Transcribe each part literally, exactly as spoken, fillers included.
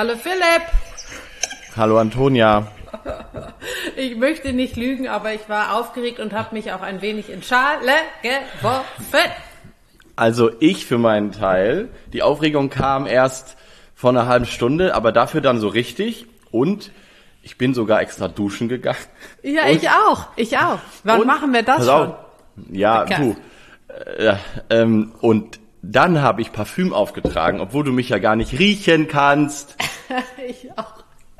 Hallo Philipp. Hallo Antonia. Ich möchte nicht lügen, aber ich war aufgeregt und habe mich auch ein wenig in Schale geworfen. Also ich für meinen Teil, die Aufregung kam erst vor einer halben Stunde, aber dafür dann so richtig und ich bin sogar extra duschen gegangen. Ja, und, ich auch, ich auch. Wann und, machen wir das pass schon? Auf, ja, okay. du. Äh, ähm, und dann habe ich Parfüm aufgetragen, obwohl du mich ja gar nicht riechen kannst. Ich auch.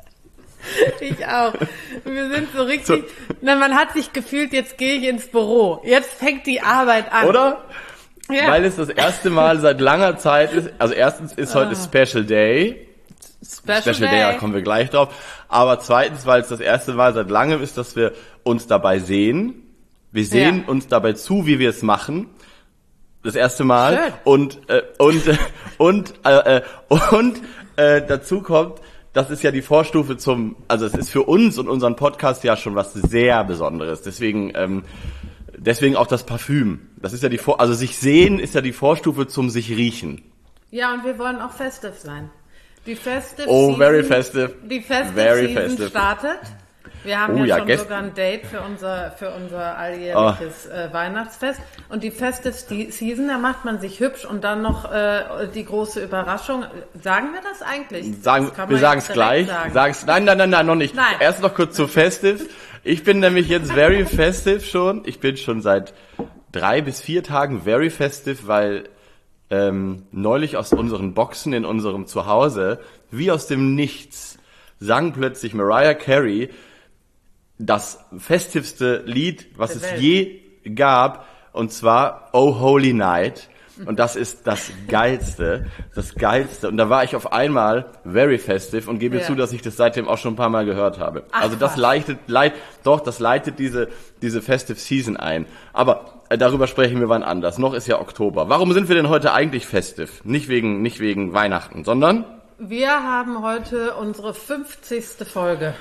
Ich auch. Wir sind so richtig, so. Na, man hat sich gefühlt, jetzt gehe ich ins Büro. Jetzt fängt die Arbeit an. Oder? Ja. Weil es das erste Mal seit langer Zeit ist. Also erstens ist heute ah. Special Day. Special, Special Day, Day, da kommen wir gleich drauf. Aber zweitens, weil es das erste Mal seit langem ist, dass wir uns dabei sehen. Wir sehen ja. uns dabei zu, wie wir es machen. Das erste Mal. Schön. Und, äh, und, äh, und, äh, und, äh, dazu kommt, das ist ja die Vorstufe zum, also es ist für uns und unseren Podcast ja schon was sehr Besonderes. Deswegen, ähm, deswegen auch das Parfüm. Das ist ja die Vor, also sich sehen ist ja die Vorstufe zum sich riechen. Ja, und wir wollen auch festive sein. Die Festive oh, Season, very festive. Die Festive very Season festive. startet. Wir haben oh, ja, ja schon gest- sogar ein Date für unser für unser alljährliches oh. äh, Weihnachtsfest. Und die Festive Season, da macht man sich hübsch und dann noch äh, die große Überraschung. Sagen wir das eigentlich? Sagen, das wir sagen es gleich. Sagen. Sagen's, nein, nein, nein, nein, noch nicht. Nein. Erst noch kurz zu Festive. Ich bin nämlich jetzt very festive schon. Ich bin schon seit drei bis vier Tagen very festive, weil ähm, neulich aus unseren Boxen in unserem Zuhause, wie aus dem Nichts, sang plötzlich Mariah Carey das festivste Lied, was es je gab, und zwar Oh Holy Night. Und das ist das Geilste, das Geilste. Und da war ich auf einmal very festive und gebe ja. zu, dass ich das seitdem auch schon ein paar Mal gehört habe. Ach, also das was. leitet, leit, doch, das leitet diese, diese Festive Season ein. Aber äh, darüber sprechen wir wann anders. Noch ist ja Oktober. Warum sind wir denn heute eigentlich festive? Nicht wegen, nicht wegen Weihnachten, sondern? Wir haben heute unsere fünfzigste Folge.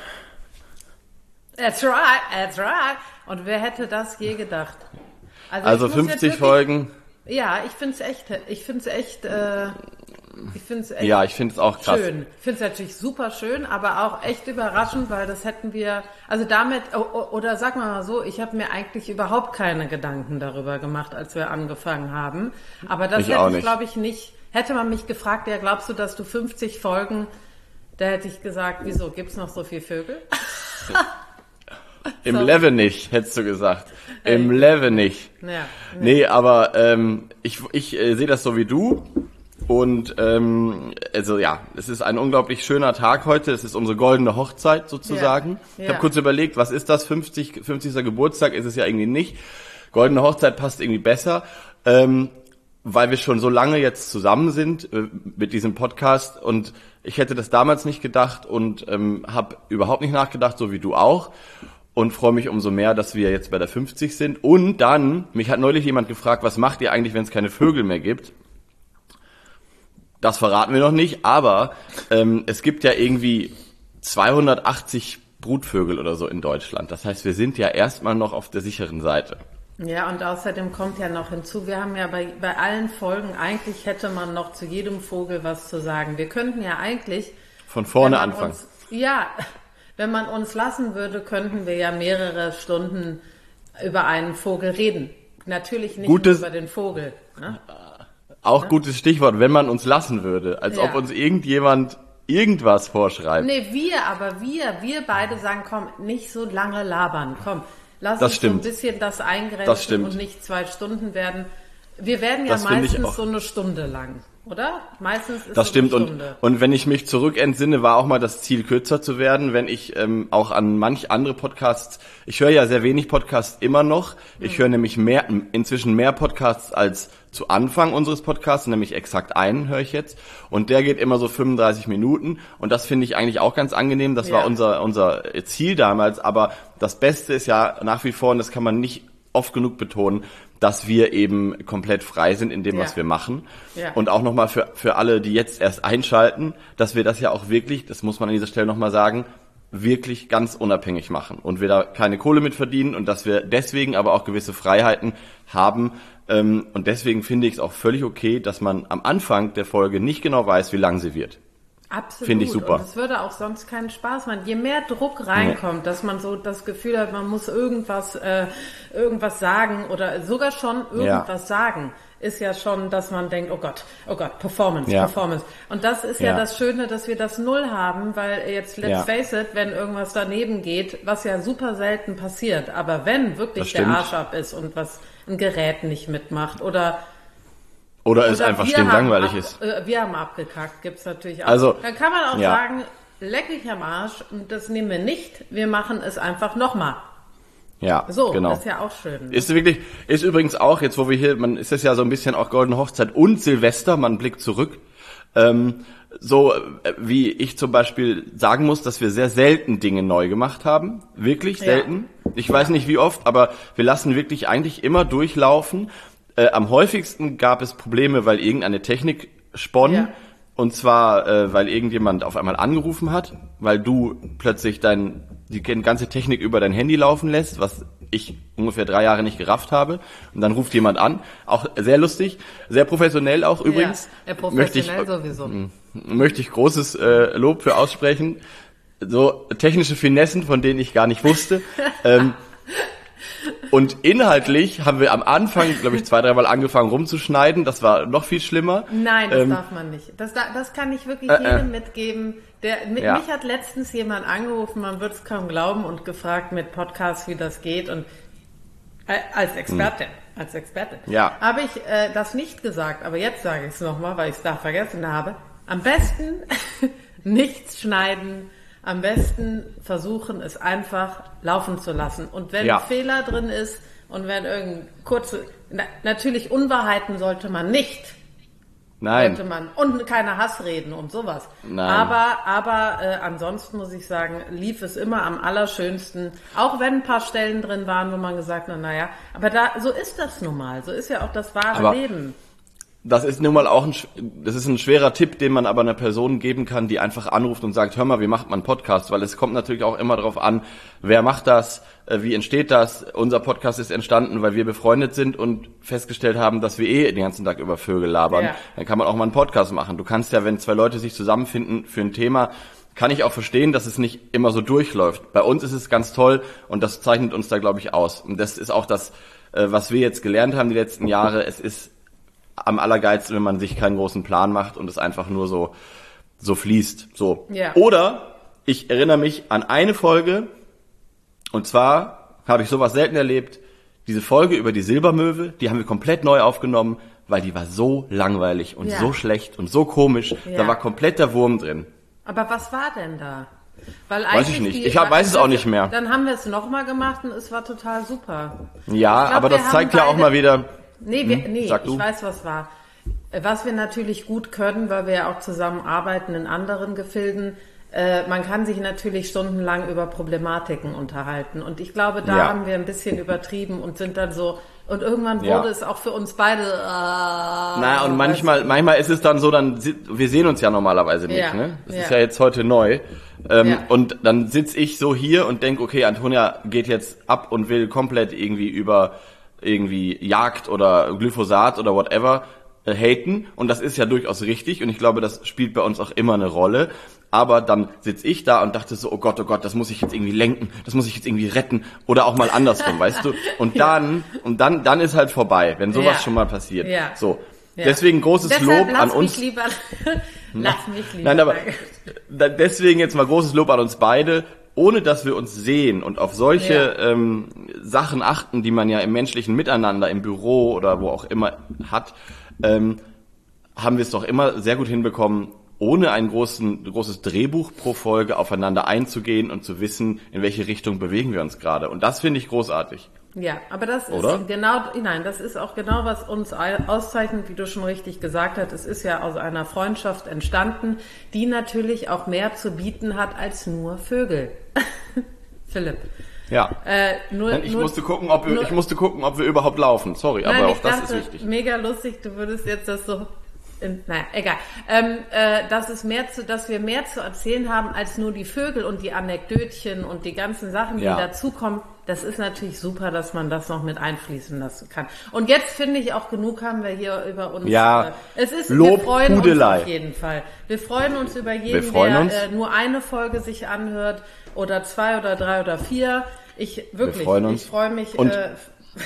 That's right, that's right. Und wer hätte das je gedacht? Also, also fünfzig wirklich, Folgen. Ja, ich find's echt, ich find's echt, äh, ich find's echt. Ja, ich find's auch krass. Schön. Ich find's natürlich super schön, aber auch echt überraschend, weil das hätten wir, also damit, oder sag mal so, ich habe mir eigentlich überhaupt keine Gedanken darüber gemacht, als wir angefangen haben. Aber das ich hätte ich, glaube ich, nicht, hätte man mich gefragt, ja, glaubst du, dass du fünfzig Folgen, da hätte ich gesagt, wieso, gibt's noch so viel Vögel? Im so. Level nicht, hättest du gesagt. Im Level nicht. Ja, nee. nee, aber ähm, ich, ich äh, sehe das so wie du. Und ähm, also ja, es ist ein unglaublich schöner Tag heute. Es ist unsere goldene Hochzeit sozusagen. Ja, ich ja. habe kurz überlegt, was ist das? fünfzig, fünfzigster Geburtstag ist es ja irgendwie nicht. Goldene Hochzeit passt irgendwie besser. Ähm, weil wir schon so lange jetzt zusammen sind äh, mit diesem Podcast. Und ich hätte das damals nicht gedacht und ähm, habe überhaupt nicht nachgedacht, so wie du auch. Und freue mich umso mehr, dass wir jetzt bei der fünfzig sind. Und dann, mich hat neulich jemand gefragt, was macht ihr eigentlich, wenn es keine Vögel mehr gibt? Das verraten wir noch nicht, aber ähm, es gibt ja irgendwie zweihundertachtzig Brutvögel oder so in Deutschland. Das heißt, wir sind ja erstmal noch auf der sicheren Seite. Ja, und außerdem kommt ja noch hinzu, wir haben ja bei, bei allen Folgen, eigentlich hätte man noch zu jedem Vogel was zu sagen. Wir könnten ja eigentlich... Von vorne anfangen. Uns, ja... Wenn man uns lassen würde, könnten wir ja mehrere Stunden über einen Vogel reden. Natürlich nicht gutes, über den Vogel. Ne? Auch ne? Gutes Stichwort, wenn man uns lassen würde. Als ja. ob uns irgendjemand irgendwas vorschreibt. Nee, wir, aber wir, wir beide sagen, komm, nicht so lange labern. Komm, lass das uns stimmt. so ein bisschen das eingrenzen und nicht zwei Stunden werden. Wir werden ja das meistens so eine Stunde lang. Oder? Meistens ist das so stimmt eine und und wenn ich mich zurück entsinne, war auch mal das Ziel, kürzer zu werden. Wenn ich ähm, auch an manch andere Podcasts, ich höre ja sehr wenig Podcasts immer noch. Ich mhm. höre nämlich mehr inzwischen mehr Podcasts als zu Anfang unseres Podcasts, nämlich exakt einen höre ich jetzt. Und der geht immer so fünfunddreißig Minuten und das finde ich eigentlich auch ganz angenehm. Das ja. war unser unser Ziel damals. Aber das Beste ist ja nach wie vor, und das kann man nicht oft genug betonen, dass wir eben komplett frei sind in dem, ja. was wir machen. Ja. Und auch nochmal für für alle, die jetzt erst einschalten, dass wir das ja auch wirklich, das muss man an dieser Stelle nochmal sagen, wirklich ganz unabhängig machen. Und wir da keine Kohle mit verdienen und dass wir deswegen aber auch gewisse Freiheiten haben. Und deswegen finde ich es auch völlig okay, dass man am Anfang der Folge nicht genau weiß, wie lang sie wird. Absolut. Finde ich super. Und es würde auch sonst keinen Spaß machen. Je mehr Druck reinkommt, dass man so das Gefühl hat, man muss irgendwas, äh, irgendwas sagen oder sogar schon irgendwas ja. sagen, ist ja schon, dass man denkt, oh Gott, oh Gott, Performance, ja. Performance. Und das ist ja. ja das Schöne, dass wir das Null haben, weil jetzt, let's ja. face it, wenn irgendwas daneben geht, was ja super selten passiert, aber wenn wirklich der Arsch ab ist und was ein Gerät nicht mitmacht oder Oder es einfach stinklangweilig ist. Äh, wir haben abgekackt, gibt's natürlich auch. Also, dann kann man auch ja. sagen, leck mich am Arsch, und das nehmen wir nicht, wir machen es einfach nochmal. Ja, so, genau. Das ist ja auch schön. Ne? Ist wirklich, ist übrigens auch, jetzt wo wir hier, man ist es ja so ein bisschen auch Goldene Hochzeit und Silvester, man blickt zurück, ähm, so wie ich zum Beispiel sagen muss, dass wir sehr selten Dinge neu gemacht haben. Wirklich selten. Ja. Ich weiß nicht wie oft, aber wir lassen wirklich eigentlich immer durchlaufen. Äh, am häufigsten gab es Probleme, weil irgendeine Technik sponn. Ja. Und zwar, äh, weil irgendjemand auf einmal angerufen hat, weil du plötzlich dein, die ganze Technik über dein Handy laufen lässt, was ich ungefähr drei Jahre nicht gerafft habe. Und dann ruft jemand an. Auch sehr lustig, sehr professionell auch übrigens. Ja, professionell möchte ich, sowieso. Möchte ich großes äh, Lob für aussprechen. So technische Finessen, von denen ich gar nicht wusste. ähm, Und inhaltlich haben wir am Anfang, glaube ich, zwei, dreimal angefangen rumzuschneiden. Das war noch viel schlimmer. Nein, das ähm, darf man nicht. Das, das kann ich wirklich äh, jedem mitgeben. Der, mit, ja. Mich hat letztens jemand angerufen, man wird es kaum glauben, und gefragt mit Podcasts, wie das geht. Und äh, als Expertin, hm. als Expertin. Ja. Habe ich äh, das nicht gesagt, aber jetzt sage ich es nochmal, weil ich es da vergessen habe. Am besten nichts schneiden. Am besten versuchen, es einfach laufen zu lassen. Und wenn ja. ein Fehler drin ist und wenn irgendein kurze, na, natürlich Unwahrheiten sollte man nicht. Nein. Sollte man, und keine Hassreden und sowas. Nein. Aber, aber äh, ansonsten muss ich sagen, lief es immer am allerschönsten. Auch wenn ein paar Stellen drin waren, wo man gesagt hat, naja, aber da, so ist das nun mal. So ist ja auch das wahre aber Leben. Das ist nun mal auch ein, das ist ein schwerer Tipp, den man aber einer Person geben kann, die einfach anruft und sagt, hör mal, wie macht man einen Podcast? Weil es kommt natürlich auch immer darauf an, wer macht das, wie entsteht das? Unser Podcast ist entstanden, weil wir befreundet sind und festgestellt haben, dass wir eh den ganzen Tag über Vögel labern. Ja. Dann kann man auch mal einen Podcast machen. Du kannst ja, wenn zwei Leute sich zusammenfinden für ein Thema, kann ich auch verstehen, dass es nicht immer so durchläuft. Bei uns ist es ganz toll und das zeichnet uns da, glaube ich, aus. Und das ist auch das, was wir jetzt gelernt haben die letzten Jahre. Es ist am allergeilsten, wenn man sich keinen großen Plan macht und es einfach nur so so fließt. So. Ja. Oder ich erinnere mich an eine Folge, und zwar habe ich sowas selten erlebt, diese Folge über die Silbermöwe, die haben wir komplett neu aufgenommen, weil die war so langweilig und ja. so schlecht und so komisch. Ja. Da war komplett der Wurm drin. Aber was war denn da? Weil weiß ich nicht. Die, ich hab, weiß es auch nicht mehr. Dann haben wir es nochmal gemacht und es war total super. Ja, glaub, aber das zeigt ja auch mal wieder... Nee, wir, nee, ich weiß, was war. Was wir natürlich gut können, weil wir ja auch zusammen arbeiten in anderen Gefilden, äh, man kann sich natürlich stundenlang über Problematiken unterhalten. Und ich glaube, da ja. haben wir ein bisschen übertrieben und sind dann so, und irgendwann wurde ja. es auch für uns beide... Äh, naja, und manchmal manchmal ist es dann so, dann wir sehen uns ja normalerweise nicht, ja. ne? Das ja. ist ja jetzt heute neu. Ähm, ja. Und dann sitz ich so hier und denk, okay, Antonia geht jetzt ab und will komplett irgendwie über... irgendwie Jagd oder Glyphosat oder whatever äh, haten, und das ist ja durchaus richtig und ich glaube, das spielt bei uns auch immer eine Rolle, aber dann sitz ich da und dachte so, oh Gott, oh Gott, das muss ich jetzt irgendwie lenken, das muss ich jetzt irgendwie retten oder auch mal andersrum, weißt du, und dann ja. und dann dann ist halt vorbei, wenn sowas ja. schon mal passiert. Ja. So, ja. Deswegen großes Deshalb Lob an uns. Mich lieber, lass mich lieber. Nein, aber deswegen jetzt mal großes Lob an uns beide. Ohne dass wir uns sehen und auf solche ja. ähm, Sachen achten, die man ja im menschlichen Miteinander, im Büro oder wo auch immer hat, ähm, haben wir es doch immer sehr gut hinbekommen, ohne ein großen, großes Drehbuch pro Folge aufeinander einzugehen und zu wissen, in welche Richtung bewegen wir uns gerade. Und das finde ich großartig. Ja, aber das Oder? ist genau, nein, das ist auch genau, was uns auszeichnet, wie du schon richtig gesagt hast. Es ist ja aus einer Freundschaft entstanden, die natürlich auch mehr zu bieten hat als nur Vögel. Philipp. Ja. Äh, nur, Nein, ich nur, musste gucken, ob wir, nur, ich musste gucken, ob wir überhaupt laufen. Sorry, nein, aber auch ich das dachte, ist wichtig. Mega lustig, du würdest jetzt das so In, naja, egal. Ähm, äh, dass es mehr zu, dass wir mehr zu erzählen haben als nur die Vögel und die Anekdötchen und die ganzen Sachen, die ja. dazukommen. Das ist natürlich super, dass man das noch mit einfließen lassen kann. Und jetzt finde ich auch genug haben wir hier über uns. Ja, äh, es ist, Lob, wir freuen Hudelei. uns auf jeden Fall. Wir freuen uns über jeden, der äh, nur eine Folge sich anhört oder zwei oder drei oder vier. Ich wirklich, ich freue mich. Und äh,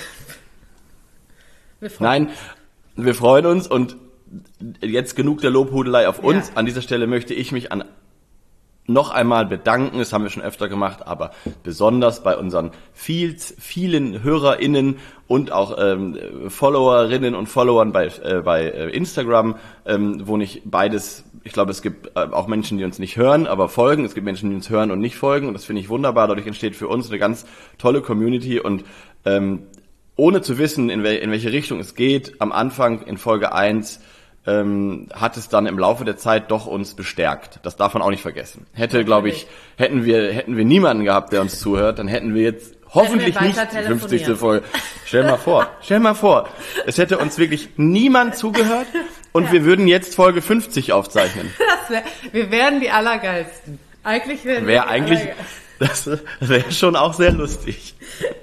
wir freuen Nein, uns. wir freuen uns und jetzt genug der Lobhudelei auf uns. Ja. An dieser Stelle möchte ich mich an noch einmal bedanken. Das haben wir schon öfter gemacht, aber besonders bei unseren viel, vielen HörerInnen und auch ähm, Followerinnen und Followern bei, äh, bei Instagram, ähm, wo nicht beides, ich glaube, es gibt äh, auch Menschen, die uns nicht hören, aber folgen. Es gibt Menschen, die uns hören und nicht folgen. Und das finde ich wunderbar. Dadurch entsteht für uns eine ganz tolle Community und ähm, ohne zu wissen, in, wel- in welche Richtung es geht, am Anfang in Folge eins ähm, hat es dann im Laufe der Zeit doch uns bestärkt. Das darf man auch nicht vergessen. Hätte, glaube ich, hätten wir hätten wir niemanden gehabt, der uns zuhört, dann hätten wir jetzt hoffentlich nicht die fünfzigste Folge. Stell mal vor, stell mal vor, es hätte uns wirklich niemand zugehört und ja. wir würden jetzt Folge fünfzig aufzeichnen. Das wär, wir wären die Allergeilsten. Eigentlich wären wär wir eigentlich, das wäre schon auch sehr lustig.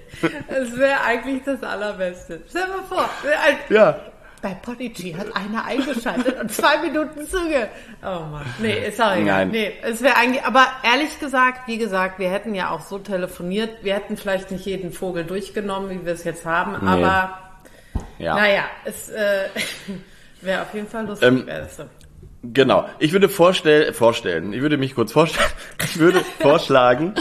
Es wäre eigentlich das Allerbeste. Stell mal vor. Ein, ja. Bei Podigy hat einer eingeschaltet und zwei Minuten Züge. Oh Mann. Nee, ist auch egal. Nein. Nee, es wäre eigentlich, aber ehrlich gesagt, wie gesagt, wir hätten ja auch so telefoniert. Wir hätten vielleicht nicht jeden Vogel durchgenommen, wie wir es jetzt haben, nee. aber ja. naja, es äh, wäre auf jeden Fall lustig. Ähm, genau. Ich würde vorstell, vorstellen, ich würde mich kurz vorstellen, ich würde vorschlagen,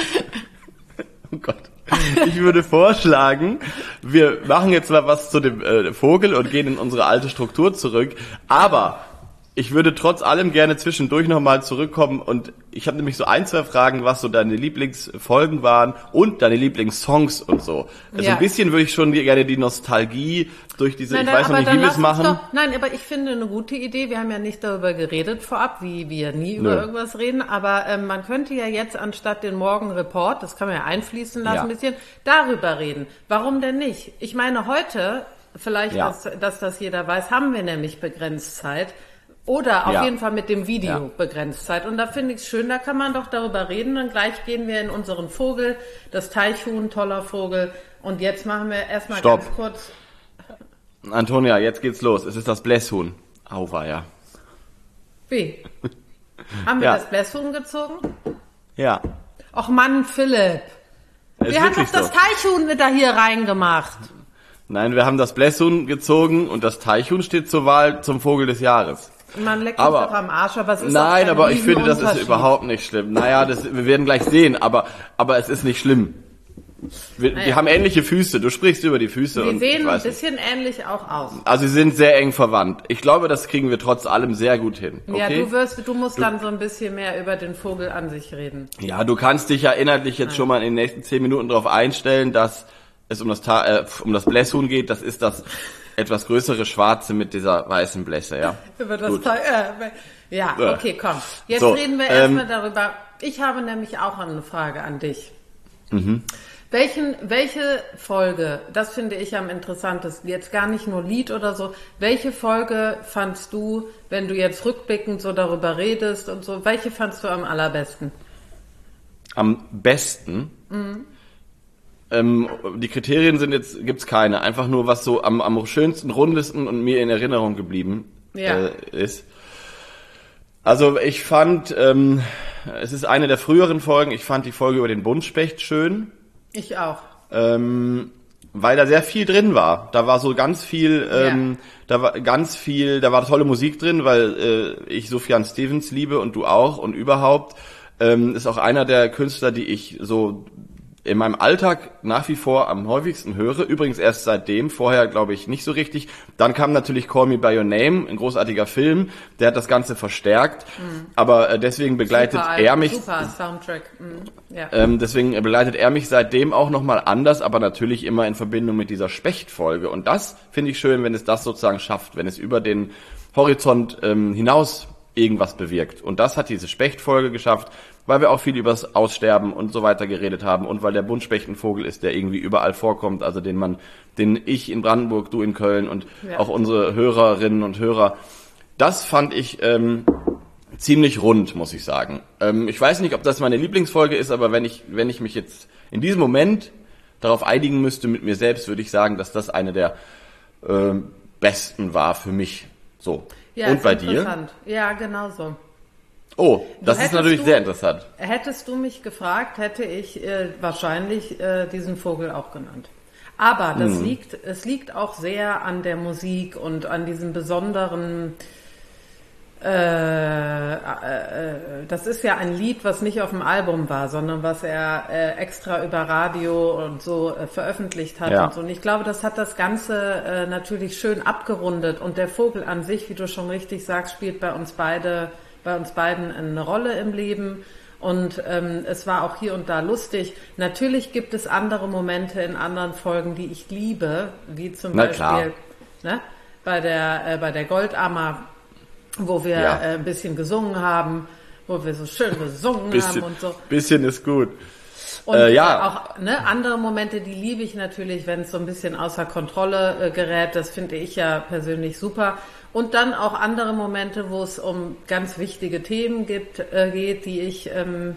oh Gott. Ich würde vorschlagen, wir machen jetzt mal was zu dem äh, Vogel und gehen in unsere alte Struktur zurück. Aber ich würde trotz allem gerne zwischendurch nochmal zurückkommen und ich habe nämlich so ein, zwei Fragen, was so deine Lieblingsfolgen waren und deine Lieblingssongs und so. Also ja. ein bisschen würde ich schon gerne die Nostalgie durch diese, nein, ich nein, weiß noch nicht, wie wir es machen. Doch, nein, aber ich finde eine gute Idee. Wir haben ja nicht darüber geredet vorab, wie wir nie über Nö. irgendwas reden, aber ähm, man könnte ja jetzt anstatt den Morgenreport, das kann man ja einfließen lassen, ja. ein bisschen darüber reden. Warum denn nicht? Ich meine, heute, vielleicht, ja. dass, dass das jeder weiß, haben wir nämlich begrenzt Zeit. Oder auf ja. jeden Fall mit dem Video ja. begrenzt Zeit. Und da finde ich es schön, da kann man doch darüber reden. Und gleich gehen wir in unseren Vogel, das Teichhuhn, toller Vogel. Und jetzt machen wir erstmal Stopp. ganz kurz. Antonia, jetzt geht's los. Es ist das Blässhuhn. Auweia. Wie? Haben wir ja. das Blässhuhn gezogen? Ja. Och Mann, Philipp. Es wir haben doch das so. Teichhuhn da hier reingemacht. Nein, wir haben das Blässhuhn gezogen und das Teichhuhn steht zur Wahl zum Vogel des Jahres. Man leckt aber, doch am Arsch, aber es ist nein, aber ich finde, das ist überhaupt nicht schlimm. Naja, das, wir werden gleich sehen, aber, aber es ist nicht schlimm. Wir, naja. wir haben ähnliche Füße. Du sprichst über die Füße. Die und sehen ein bisschen nicht. ähnlich auch aus. Also sie sind sehr eng verwandt. Ich glaube, das kriegen wir trotz allem sehr gut hin. Okay? Ja, du wirst, du musst du, dann so ein bisschen mehr über den Vogel an sich reden. Ja, du kannst dich ja inhaltlich jetzt nein. schon mal in den nächsten zehn Minuten darauf einstellen, dass es um das, Ta- äh, um das Blässhuhn geht. Das ist das etwas größere Schwarze mit dieser weißen Blässe, ja. Über das Ta- äh, ja, okay, komm. Jetzt so, reden wir erstmal ähm, darüber. Ich habe nämlich auch eine Frage an dich. Mhm. Welchen, welche Folge, das finde ich am interessantesten, jetzt gar nicht nur Lied oder so, welche Folge fandst du, wenn du jetzt rückblickend so darüber redest und so, welche fandst du am allerbesten? Am besten? Mhm. Ähm, die Kriterien sind jetzt, gibt's keine. Einfach nur, was so am, am schönsten, rundesten und mir in Erinnerung geblieben ja. äh, ist. Also ich fand, ähm, es ist eine der früheren Folgen, ich fand die Folge über den Buntspecht schön. Ich auch. Ähm, weil da sehr viel drin war. Da war so ganz viel, ähm, ja. da war ganz viel, da war tolle Musik drin, weil äh, ich Sufjan Stevens liebe und du auch und überhaupt. Ähm, ist auch einer der Künstler, die ich so in meinem Alltag nach wie vor am häufigsten höre. Übrigens erst seitdem, vorher glaube ich nicht so richtig. Dann kam natürlich Call Me By Your Name, ein großartiger Film, der hat das Ganze verstärkt. Mhm. Aber äh, deswegen begleitet super, er mich. Super Soundtrack. Mhm. Ja. Ähm, deswegen begleitet er mich seitdem auch nochmal anders, aber natürlich immer in Verbindung mit dieser Spechtfolge. Und das finde ich schön, wenn es das sozusagen schafft, wenn es über den Horizont ähm, hinaus irgendwas bewirkt. Und das hat diese Spechtfolge geschafft, weil wir auch viel übers Aussterben und so weiter geredet haben und weil der Buntspecht ein Vogel ist, der irgendwie überall vorkommt, also den man, den ich in Brandenburg, du in Köln und ja. auch unsere Hörerinnen und Hörer das fand ich ähm, ziemlich rund, muss ich sagen. Ähm, ich weiß nicht, ob das meine Lieblingsfolge ist, aber wenn ich, wenn ich mich jetzt in diesem Moment darauf einigen müsste mit mir selbst, würde ich sagen, dass das eine der ähm, besten war für mich. So. Ja, und bei dir? Ja, genau so. Oh, das ist natürlich du, sehr interessant. Hättest du mich gefragt, hätte ich äh, wahrscheinlich äh, diesen Vogel auch genannt. Aber das hm. liegt, es liegt auch sehr an der Musik und an diesem besonderen, äh, äh, das ist ja ein Lied, was nicht auf dem Album war, sondern was er äh, extra über Radio und so äh, veröffentlicht hat. Ja. Und so. Und ich glaube, das hat das Ganze äh, natürlich schön abgerundet. Und der Vogel an sich, wie du schon richtig sagst, spielt bei uns beide, bei uns beiden eine Rolle im Leben. Und ähm, es war auch hier und da lustig. Natürlich gibt es andere Momente in anderen Folgen, die ich liebe, wie zum Na, Beispiel ne, bei der äh, bei der Goldammer, wo wir ja. äh, ein bisschen gesungen haben, wo wir so schön gesungen bisschen, haben und so. Bisschen ist gut. Und äh, ja. äh, auch ne, andere Momente, die liebe ich natürlich, wenn es so ein bisschen außer Kontrolle äh, gerät. Das finde ich ja persönlich super. Und dann auch andere Momente, wo es um ganz wichtige Themen gibt, äh, geht, die ich, ähm,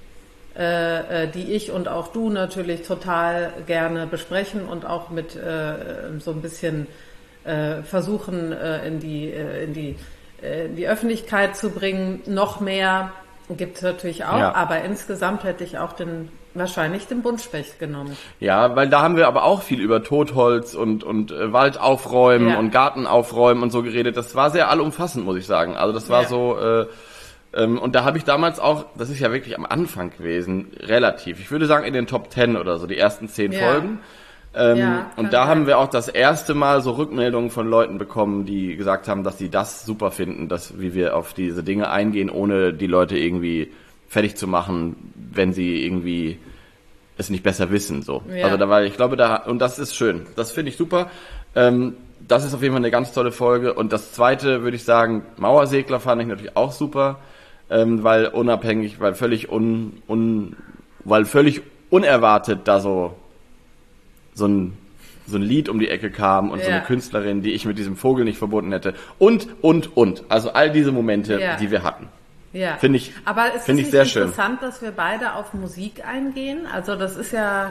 äh, die ich und auch du natürlich total gerne besprechen und auch mit äh, so ein bisschen äh, versuchen äh, in die äh, in die äh, in die Öffentlichkeit zu bringen. Noch mehr gibt es natürlich auch, ja. aber insgesamt hätte ich auch den wahrscheinlich den Buntspecht genommen. Ja, weil da haben wir aber auch viel über Totholz und und äh, Wald aufräumen ja. und Garten aufräumen und so geredet. Das war sehr allumfassend, muss ich sagen. Also das war ja. so äh, ähm, und da habe ich damals auch, das ist ja wirklich am Anfang gewesen, relativ. Ich würde sagen in den Top Ten oder so, die ersten zehn ja. Folgen. Ähm, ja, und da sein. haben wir auch das erste Mal so Rückmeldungen von Leuten bekommen, die gesagt haben, dass sie das super finden, dass wie wir auf diese Dinge eingehen, ohne die Leute irgendwie fertig zu machen, wenn sie irgendwie es nicht besser wissen, so. Ja. Also da war, ich glaube, da, und das ist schön. Das finde ich super. Ähm, das ist auf jeden Fall eine ganz tolle Folge. Und das zweite würde ich sagen, Mauersegler fand ich natürlich auch super, ähm, weil unabhängig, weil völlig un, un, weil völlig unerwartet da so, so ein, so ein Lied um die Ecke kam und ja. so eine Künstlerin, die ich mit diesem Vogel nicht verbunden hätte. Und, und, und. Also all diese Momente, ja. die wir hatten. Ja, finde ich, aber es find ist ich sehr interessant, schön. dass wir beide auf Musik eingehen. Also das ist ja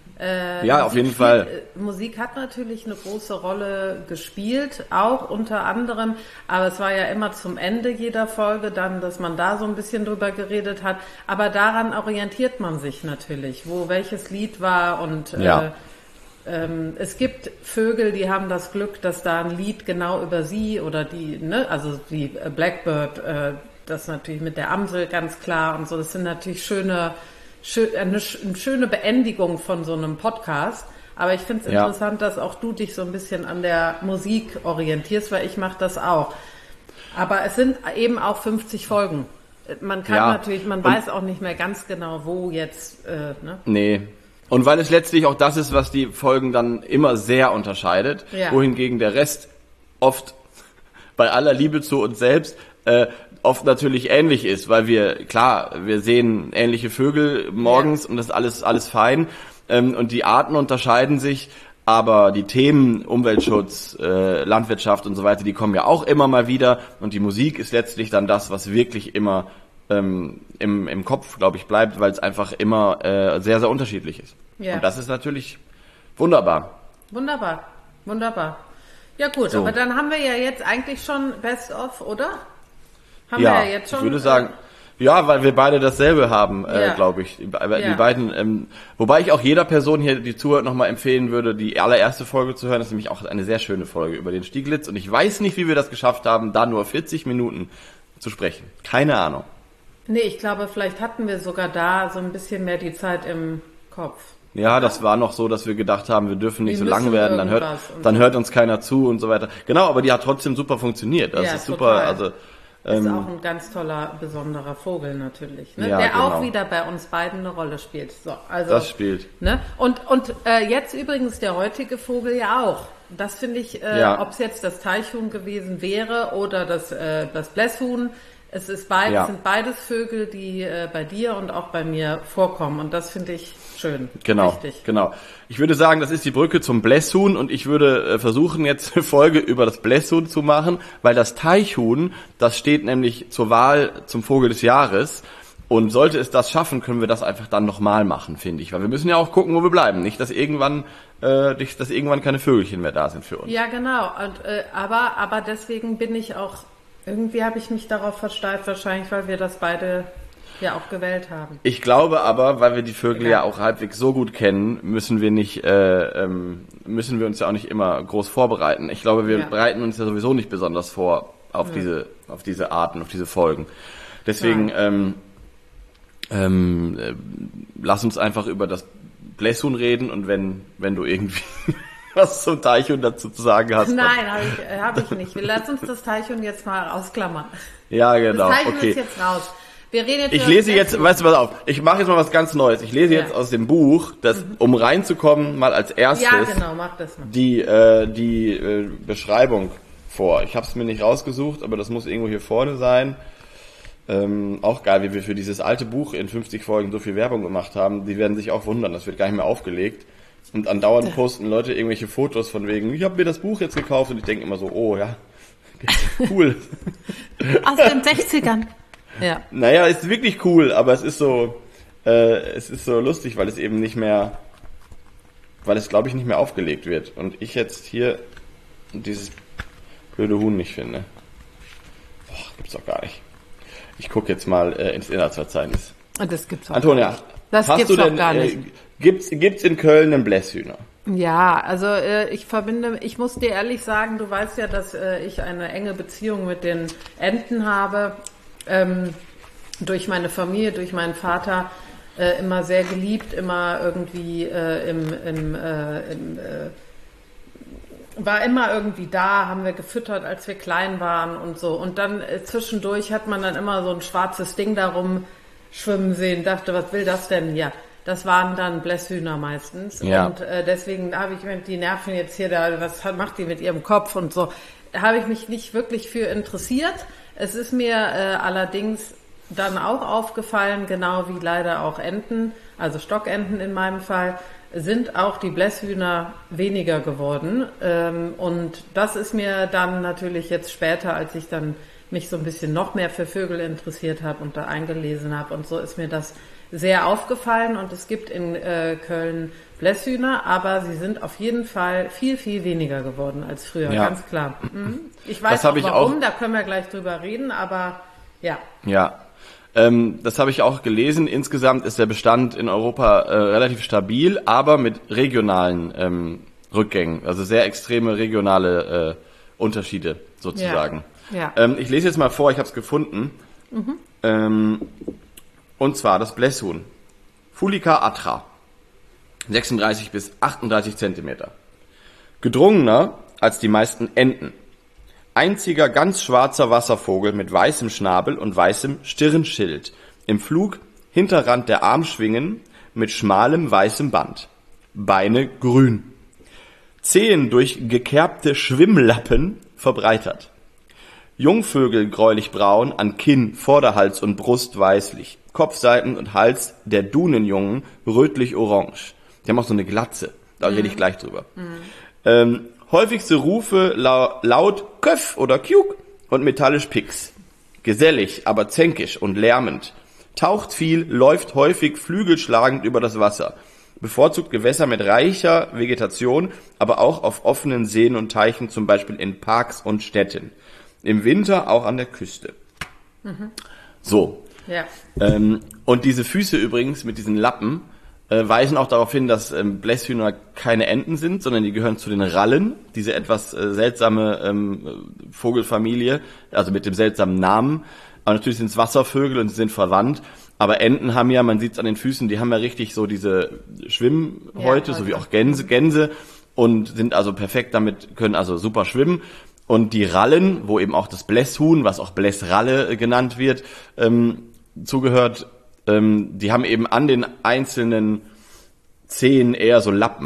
äh, ja Musik auf jeden spielt, Fall. Äh, Musik hat natürlich eine große Rolle gespielt, auch unter anderem. Aber es war ja immer zum Ende jeder Folge dann, dass man da so ein bisschen drüber geredet hat. Aber daran orientiert man sich natürlich, wo welches Lied war und ja. äh, ähm, es gibt Vögel, die haben das Glück, dass da ein Lied genau über sie oder die, ne, also die Blackbird. Äh, Das natürlich mit der Amsel ganz klar und so. Das sind natürlich schöne, schön, eine, eine schöne Beendigung von so einem Podcast. Aber ich finde es ja. interessant, dass auch du dich so ein bisschen an der Musik orientierst, weil ich mache das auch. Aber es sind eben auch fünfzig Folgen. Man kann ja. natürlich, man und weiß auch nicht mehr ganz genau, wo jetzt. Äh, ne? Nee. Und weil es letztlich auch das ist, was die Folgen dann immer sehr unterscheidet, ja. wohingegen der Rest oft bei aller Liebe zu uns selbst äh, oft natürlich ähnlich ist, weil wir, klar, wir sehen ähnliche Vögel morgens ja. und das ist alles, alles fein. Ähm, und die Arten unterscheiden sich, aber die Themen Umweltschutz, äh, Landwirtschaft und so weiter, die kommen ja auch immer mal wieder. Und die Musik ist letztlich dann das, was wirklich immer ähm, im, im Kopf, glaube ich, bleibt, weil es einfach immer äh, sehr, sehr unterschiedlich ist. Ja. Und das ist natürlich wunderbar. Wunderbar, wunderbar. Ja gut, so. Aber dann haben wir ja jetzt eigentlich schon Best of, oder? Haben ja, wir ja jetzt schon, ich würde sagen, äh, ja, weil wir beide dasselbe haben, äh, ja. glaube ich. Die, die ja. beiden, ähm, wobei ich auch jeder Person hier, die zuhört, nochmal empfehlen würde, die allererste Folge zu hören. Das ist nämlich auch eine sehr schöne Folge über den Stieglitz. Und ich weiß nicht, wie wir das geschafft haben, da nur vierzig Minuten zu sprechen. Keine Ahnung. Nee, ich glaube, vielleicht hatten wir sogar da so ein bisschen mehr die Zeit im Kopf. Ja, das war noch so, dass wir gedacht haben, wir dürfen nicht wir so lang werden, dann hört, dann hört uns keiner zu und so weiter. Genau, aber die hat trotzdem super funktioniert. Das ja, ist total. super, also, ist auch ein ganz toller, besonderer Vogel natürlich, ne? Ja, der genau. auch wieder bei uns beiden eine Rolle spielt. So, also, das spielt. Ne? Und, und äh, jetzt übrigens der heutige Vogel ja auch. Das finde ich, äh, ja. ob es jetzt das Teichhuhn gewesen wäre oder das, äh, das Blässhuhn, es ist beides, ja. sind beides Vögel, die äh, bei dir und auch bei mir vorkommen. Und das finde ich schön. Genau, richtig. genau. Ich würde sagen, das ist die Brücke zum Blässhuhn und ich würde äh, versuchen, jetzt eine Folge über das Blässhuhn zu machen, weil das Teichhuhn, das steht nämlich zur Wahl zum Vogel des Jahres. Und sollte es das schaffen, können wir das einfach dann nochmal machen, finde ich. Weil wir müssen ja auch gucken, wo wir bleiben. Nicht, dass irgendwann, äh, dass irgendwann keine Vögelchen mehr da sind für uns. Ja, genau. Und, äh, aber, aber deswegen bin ich auch, irgendwie habe ich mich darauf versteift, wahrscheinlich, weil wir das beide ja auch gewählt haben. Ich glaube aber, weil wir die Vögel ja, ja auch halbwegs so gut kennen, müssen wir nicht, äh, ähm, müssen wir uns ja auch nicht immer groß vorbereiten. Ich glaube, wir ja. bereiten uns ja sowieso nicht besonders vor auf ja. diese, auf diese Arten, auf diese Folgen. Deswegen, ja. ähm, Ähm, äh, lass uns einfach über das Blässhuhn reden und wenn wenn du irgendwie was zum Teichhuhn dazu zu sagen hast. Nein, habe ich, hab ich nicht. Wir lassen uns das Teichhuhn jetzt mal ausklammern. Ja, genau. Das Teichhuhn okay. ist jetzt raus. Wir reden jetzt ich lese jetzt, weißt du, pass auf, ich mache jetzt mal was ganz Neues. Ich lese ja. jetzt aus dem Buch, das, mhm. um reinzukommen, mal als erstes ja, genau, mach das mal. die, äh, die äh, Beschreibung vor. Ich habe es mir nicht rausgesucht, aber das muss irgendwo hier vorne sein. Ähm, auch geil, wie wir für dieses alte Buch in fünfzig Folgen so viel Werbung gemacht haben. Die werden sich auch wundern, das wird gar nicht mehr aufgelegt. Und andauernd posten Leute irgendwelche Fotos von wegen, ich habe mir das Buch jetzt gekauft und ich denke immer so, oh ja, cool. Aus den sechzigern. Ja. Naja, ist wirklich cool, aber es ist so, äh, es ist so lustig, weil es eben nicht mehr, weil es glaube ich nicht mehr aufgelegt wird. Und ich jetzt hier dieses blöde Huhn nicht finde. Boah, gibt's doch gar nicht. Ich gucke jetzt mal äh, ins Inhaltsverzeichnis. Das gibt's auch Antonia, gar nicht. Das hast gibt's du denn, auch gar nicht. Äh, gibt's, gibt's in Köln einen Blässhühner? Ja, also äh, ich verbinde, ich muss dir ehrlich sagen, du weißt ja, dass äh, ich eine enge Beziehung mit den Enten habe, ähm, durch meine Familie, durch meinen Vater, äh, immer sehr geliebt, immer irgendwie äh, im, im, äh, im äh, war immer irgendwie da, haben wir gefüttert, als wir klein waren und so. Und dann äh, zwischendurch hat man dann immer so ein schwarzes Ding darum schwimmen sehen, dachte, was will das denn? Ja, das waren dann Blässhühner meistens. Ja. Und äh, deswegen habe ich mir die Nerven jetzt hier, da, was hat, macht die mit ihrem Kopf und so, habe ich mich nicht wirklich für interessiert. Es ist mir äh, allerdings dann auch aufgefallen, genau wie leider auch Enten, also Stockenten in meinem Fall, sind auch die Blässhühner weniger geworden. Ähm, und das ist mir dann natürlich jetzt später, als ich dann mich so ein bisschen noch mehr für Vögel interessiert habe und da eingelesen habe und so, ist mir das sehr aufgefallen. Und es gibt in äh, Köln Blässhühner, aber sie sind auf jeden Fall viel, viel weniger geworden als früher, ja. ganz klar. Mhm. Ich weiß auch auch warum, auch, da können wir gleich drüber reden, aber ja. Ja. Ähm, das habe ich auch gelesen. Insgesamt ist der Bestand in Europa äh, relativ stabil, aber mit regionalen ähm, Rückgängen, also sehr extreme regionale äh, Unterschiede sozusagen. Ja. Ja. Ähm, ich lese jetzt mal vor, ich habe es gefunden. Mhm. Ähm, und zwar das Blässhuhn. Fulica atra. sechsunddreißig bis achtunddreißig Zentimeter. Gedrungener als die meisten Enten. Einziger ganz schwarzer Wasservogel mit weißem Schnabel und weißem Stirnschild. Im Flug Hinterrand der Armschwingen mit schmalem weißem Band. Beine grün. Zehen durch gekerbte Schwimmlappen verbreitert. Jungvögel gräulich-braun, an Kinn, Vorderhals und Brust weißlich. Kopfseiten und Hals der Dunenjungen rötlich-orange. Die haben auch so eine Glatze. Da mhm. rede ich gleich drüber. Mhm. Ähm, häufigste Rufe lau- laut Köff oder Kjuk und metallisch Pix. Gesellig, aber zänkisch und lärmend. Taucht viel, läuft häufig flügelschlagend über das Wasser. Bevorzugt Gewässer mit reicher Vegetation, aber auch auf offenen Seen und Teichen, zum Beispiel in Parks und Städten. Im Winter auch an der Küste. Mhm. So. Ja. Ähm, und diese Füße übrigens mit diesen Lappen äh, weisen auch darauf hin, dass ähm, Blässhühner keine Enten sind, sondern die gehören zu den Rallen, diese etwas äh, seltsame ähm, Vogelfamilie, also mit dem seltsamen Namen. Aber natürlich sind es Wasservögel und sie sind verwandt. Aber Enten haben ja, man sieht es an den Füßen, die haben ja richtig so diese Schwimmhäute, ja, so wie auch Gänse, Gänse und sind also perfekt damit, können also super schwimmen. Und die Rallen, wo eben auch das Blässhuhn, was auch Blässralle genannt wird, ähm, zugehört, ähm, die haben eben an den einzelnen Zehen eher so Lappen.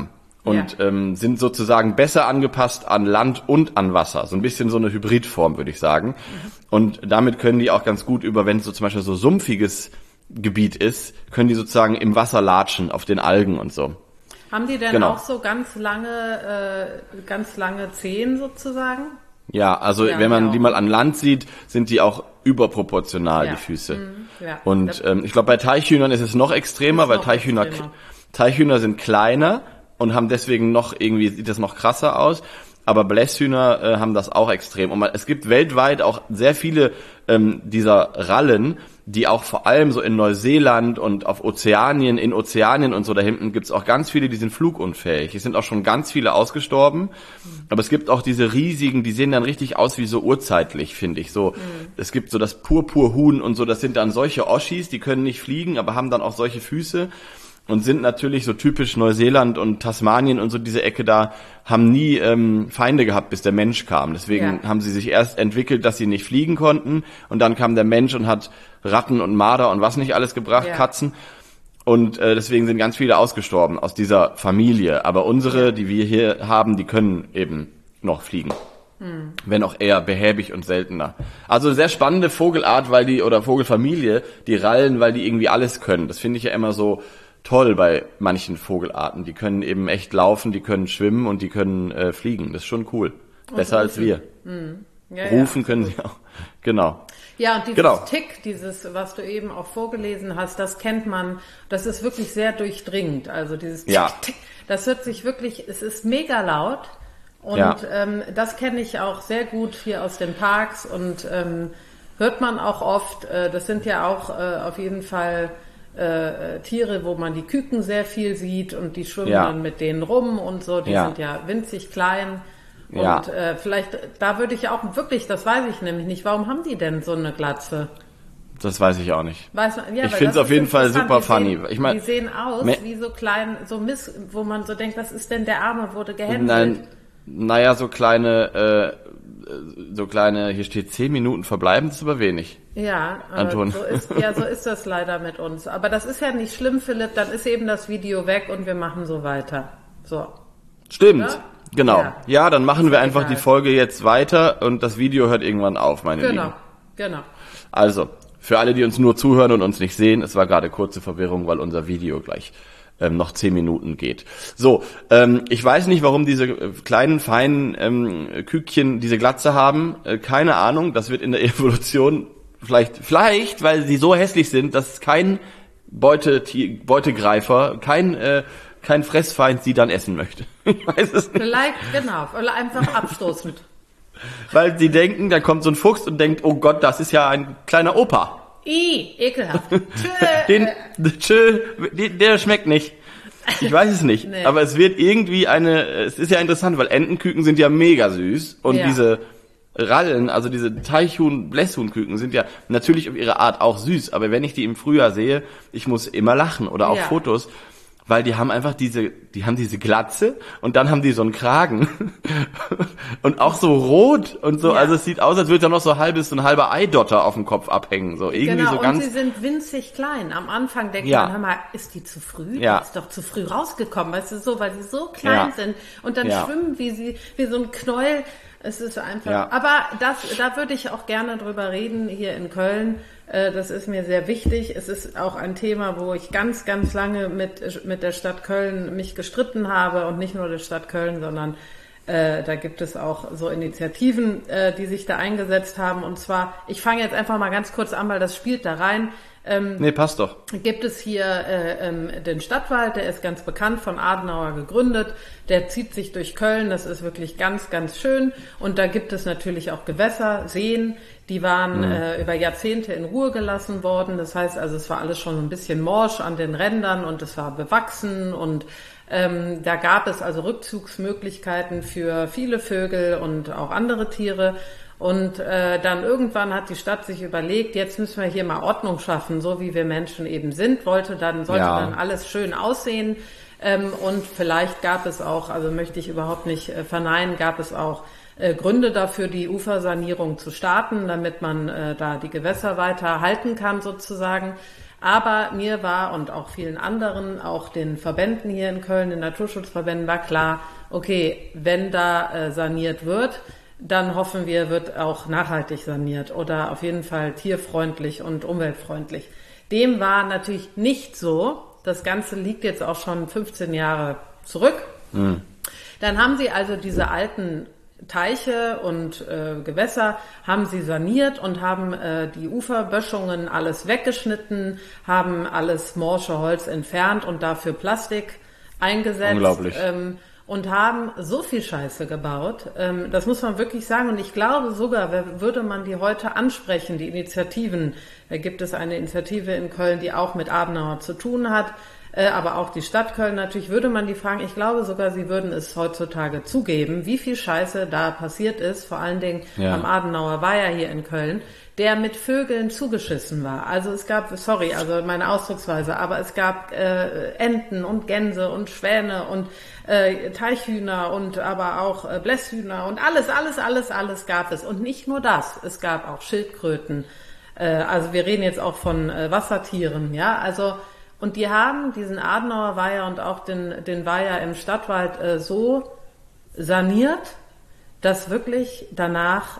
und ja. ähm, sind sozusagen besser angepasst an Land und an Wasser. So ein bisschen so eine Hybridform, würde ich sagen. Mhm. Und damit können die auch ganz gut über, wenn es so zum Beispiel so sumpfiges Gebiet ist, können die sozusagen im Wasser latschen, auf den Algen und so. Haben die denn genau. auch so ganz lange, äh, ganz lange Zehen sozusagen? Ja, also ja, wenn man ja die mal an Land sieht, sind die auch überproportional, ja. die Füße. Mhm, ja. Und ähm, ich glaube, bei Teichhühnern ist es noch extremer, weil noch Teichhühner, extremer. Teichhühner sind kleiner und haben deswegen noch irgendwie, sieht das noch krasser aus. Aber Blässhühner äh, haben das auch extrem. Und man, es gibt weltweit auch sehr viele ähm, dieser Rallen, die auch vor allem so in Neuseeland und auf Ozeanien, in Ozeanien und so da hinten gibt's auch ganz viele, die sind flugunfähig. Es sind auch schon ganz viele ausgestorben. Aber es gibt auch diese riesigen, die sehen dann richtig aus wie so urzeitlich, finde ich. So, mhm. Es gibt so das Purpurhuhn und so, das sind dann solche Oschis, die können nicht fliegen, aber haben dann auch solche Füße. Und sind natürlich so typisch Neuseeland und Tasmanien und so diese Ecke da, haben nie ähm, Feinde gehabt, bis der Mensch kam. Deswegen ja. haben sie sich erst entwickelt, dass sie nicht fliegen konnten. Und dann kam der Mensch und hat Ratten und Marder und was nicht alles gebracht, ja. Katzen. Und äh, deswegen sind ganz viele ausgestorben aus dieser Familie. Aber unsere, die wir hier haben, die können eben noch fliegen. Hm. Wenn auch eher behäbig und seltener. Also sehr spannende Vogelart, weil die, oder Vogelfamilie, die Rallen, weil die irgendwie alles können. Das finde ich ja immer so toll bei manchen Vogelarten. Die können eben echt laufen, die können schwimmen und die können äh, fliegen. Das ist schon cool. Und Besser rufen. als wir. Mhm. Ja, rufen ja, können sie auch. Genau. Ja, und dieses genau. Tick, dieses, was du eben auch vorgelesen hast, das kennt man, das ist wirklich sehr durchdringend. Also dieses Tick, ja. Tick, das hört sich wirklich, es ist mega laut. Und ja. ähm, das kenne ich auch sehr gut hier aus den Parks und ähm, hört man auch oft. Äh, das sind ja auch äh, auf jeden Fall Äh, Tiere, wo man die Küken sehr viel sieht und die schwimmen ja. dann mit denen rum und so, die ja. sind ja winzig klein und ja. äh, vielleicht, da würde ich auch wirklich, das weiß ich nämlich nicht, warum haben die denn so eine Glatze? Das weiß ich auch nicht. Weiß man, ja, ich finde es auf jeden Fall super die funny. Sehen, ich mein, die sehen aus wie so klein, so Miss, wo man so denkt, was ist denn der Arme, wurde gehändelt? Nein, naja, so kleine, äh, so kleine, hier steht zehn Minuten verbleiben, das ist aber wenig. Ja, Anton. So ist, ja, so ist das leider mit uns. Aber das ist ja nicht schlimm, Philipp, dann ist eben das Video weg und wir machen so weiter. So. Stimmt, oder? genau. Ja, ja dann machen wir einfach egal. die Folge jetzt weiter und das Video hört irgendwann auf, meine genau. Lieben. Genau, genau. Also, für alle, die uns nur zuhören und uns nicht sehen, es war gerade kurze Verwirrung, weil unser Video gleich ähm, noch zehn Minuten geht. So, ähm, ich weiß nicht, warum diese äh, kleinen, feinen ähm, Kükchen diese Glatze haben. Äh, keine Ahnung, das wird in der Evolution vielleicht, vielleicht, weil sie so hässlich sind, dass kein Beute, Beutegreifer, kein, äh, kein Fressfeind sie dann essen möchte. Ich weiß es nicht. Vielleicht, genau, oder einfach abstoßend. Weil sie denken, da kommt so ein Fuchs und denkt, oh Gott, das ist ja ein kleiner Opa. Ih, ekelhaft. Den, tschö, der schmeckt nicht. Ich weiß es nicht. Nee. Aber es wird irgendwie eine, es ist ja interessant, weil Entenküken sind ja mega süß und ja. diese Rallen, also diese Teichhuhn, Blässhuhnküken sind ja natürlich auf ihre Art auch süß, aber wenn ich die im Frühjahr sehe, ich muss immer lachen oder auf ja. Fotos, weil die haben einfach diese, die haben diese Glatze und dann haben die so einen Kragen und auch so rot und so, ja. also es sieht aus, als würde da noch so ein halbes, so ein halber Eidotter auf dem Kopf abhängen, so irgendwie genau, so ganz. Und sie sind winzig klein. Am Anfang denkt ja. man, hör mal, ist die zu früh? Ja. Die ist doch zu früh rausgekommen, weißt du, so, weil sie so klein ja. sind und dann ja. schwimmen wie sie, wie so ein Knäuel. Es ist einfach, ja. aber das, da würde ich auch gerne drüber reden, hier in Köln. Das ist mir sehr wichtig. Es ist auch ein Thema, wo ich ganz, ganz lange mit, mit der Stadt Köln mich gestritten habe und nicht nur der Stadt Köln, sondern äh, da gibt es auch so Initiativen, äh, die sich da eingesetzt haben. Und zwar, ich fange jetzt einfach mal ganz kurz an, weil das spielt da rein. Ähm, nee, passt doch. Gibt es hier äh, ähm, den Stadtwald, der ist ganz bekannt, von Adenauer gegründet, der zieht sich durch Köln, das ist wirklich ganz, ganz schön und da gibt es natürlich auch Gewässer, Seen, die waren mhm. äh, über Jahrzehnte in Ruhe gelassen worden, das heißt also, es war alles schon ein bisschen morsch an den Rändern und es war bewachsen und ähm, da gab es also Rückzugsmöglichkeiten für viele Vögel und auch andere Tiere. Und äh, dann irgendwann hat die Stadt sich überlegt, jetzt müssen wir hier mal Ordnung schaffen, so wie wir Menschen eben sind, wollte dann, sollte ja. dann alles schön aussehen. Ähm, und vielleicht gab es auch, also möchte ich überhaupt nicht äh, verneinen, gab es auch äh, Gründe dafür, die Ufersanierung zu starten, damit man äh, da die Gewässer weiter halten kann sozusagen. Aber mir war und auch vielen anderen, auch den Verbänden hier in Köln, den Naturschutzverbänden, war klar, okay, wenn da äh, saniert wird, dann hoffen wir, wird auch nachhaltig saniert oder auf jeden Fall tierfreundlich und umweltfreundlich. Dem war natürlich nicht so. Das Ganze liegt jetzt auch schon fünfzehn Jahre zurück. Mhm. Dann haben sie also diese alten Teiche und äh, Gewässer haben sie saniert und haben äh, die Uferböschungen alles weggeschnitten, haben alles morsche Holz entfernt und dafür Plastik eingesetzt. Unglaublich. Ähm, und haben so viel Scheiße gebaut. Ähm, das muss man wirklich sagen. Und ich glaube sogar, würde man die heute ansprechen, die Initiativen, da gibt es eine Initiative in Köln, die auch mit Adenauer zu tun hat, äh, aber auch die Stadt Köln natürlich, würde man die fragen, ich glaube sogar, sie würden es heutzutage zugeben, wie viel Scheiße da passiert ist, vor allen Dingen ja. am Adenauer Weiher hier in Köln, der mit Vögeln zugeschissen war. Also es gab, sorry, also meine Ausdrucksweise, aber es gab äh, Enten und Gänse und Schwäne und äh, Teichhühner und aber auch äh, Blässhühner und alles, alles, alles, alles gab es. Und nicht nur das, es gab auch Schildkröten. Äh, also wir reden jetzt auch von äh, Wassertieren, ja, also und die haben diesen Adenauer Weiher und auch den, den Weiher im Stadtwald äh, so saniert, dass wirklich danach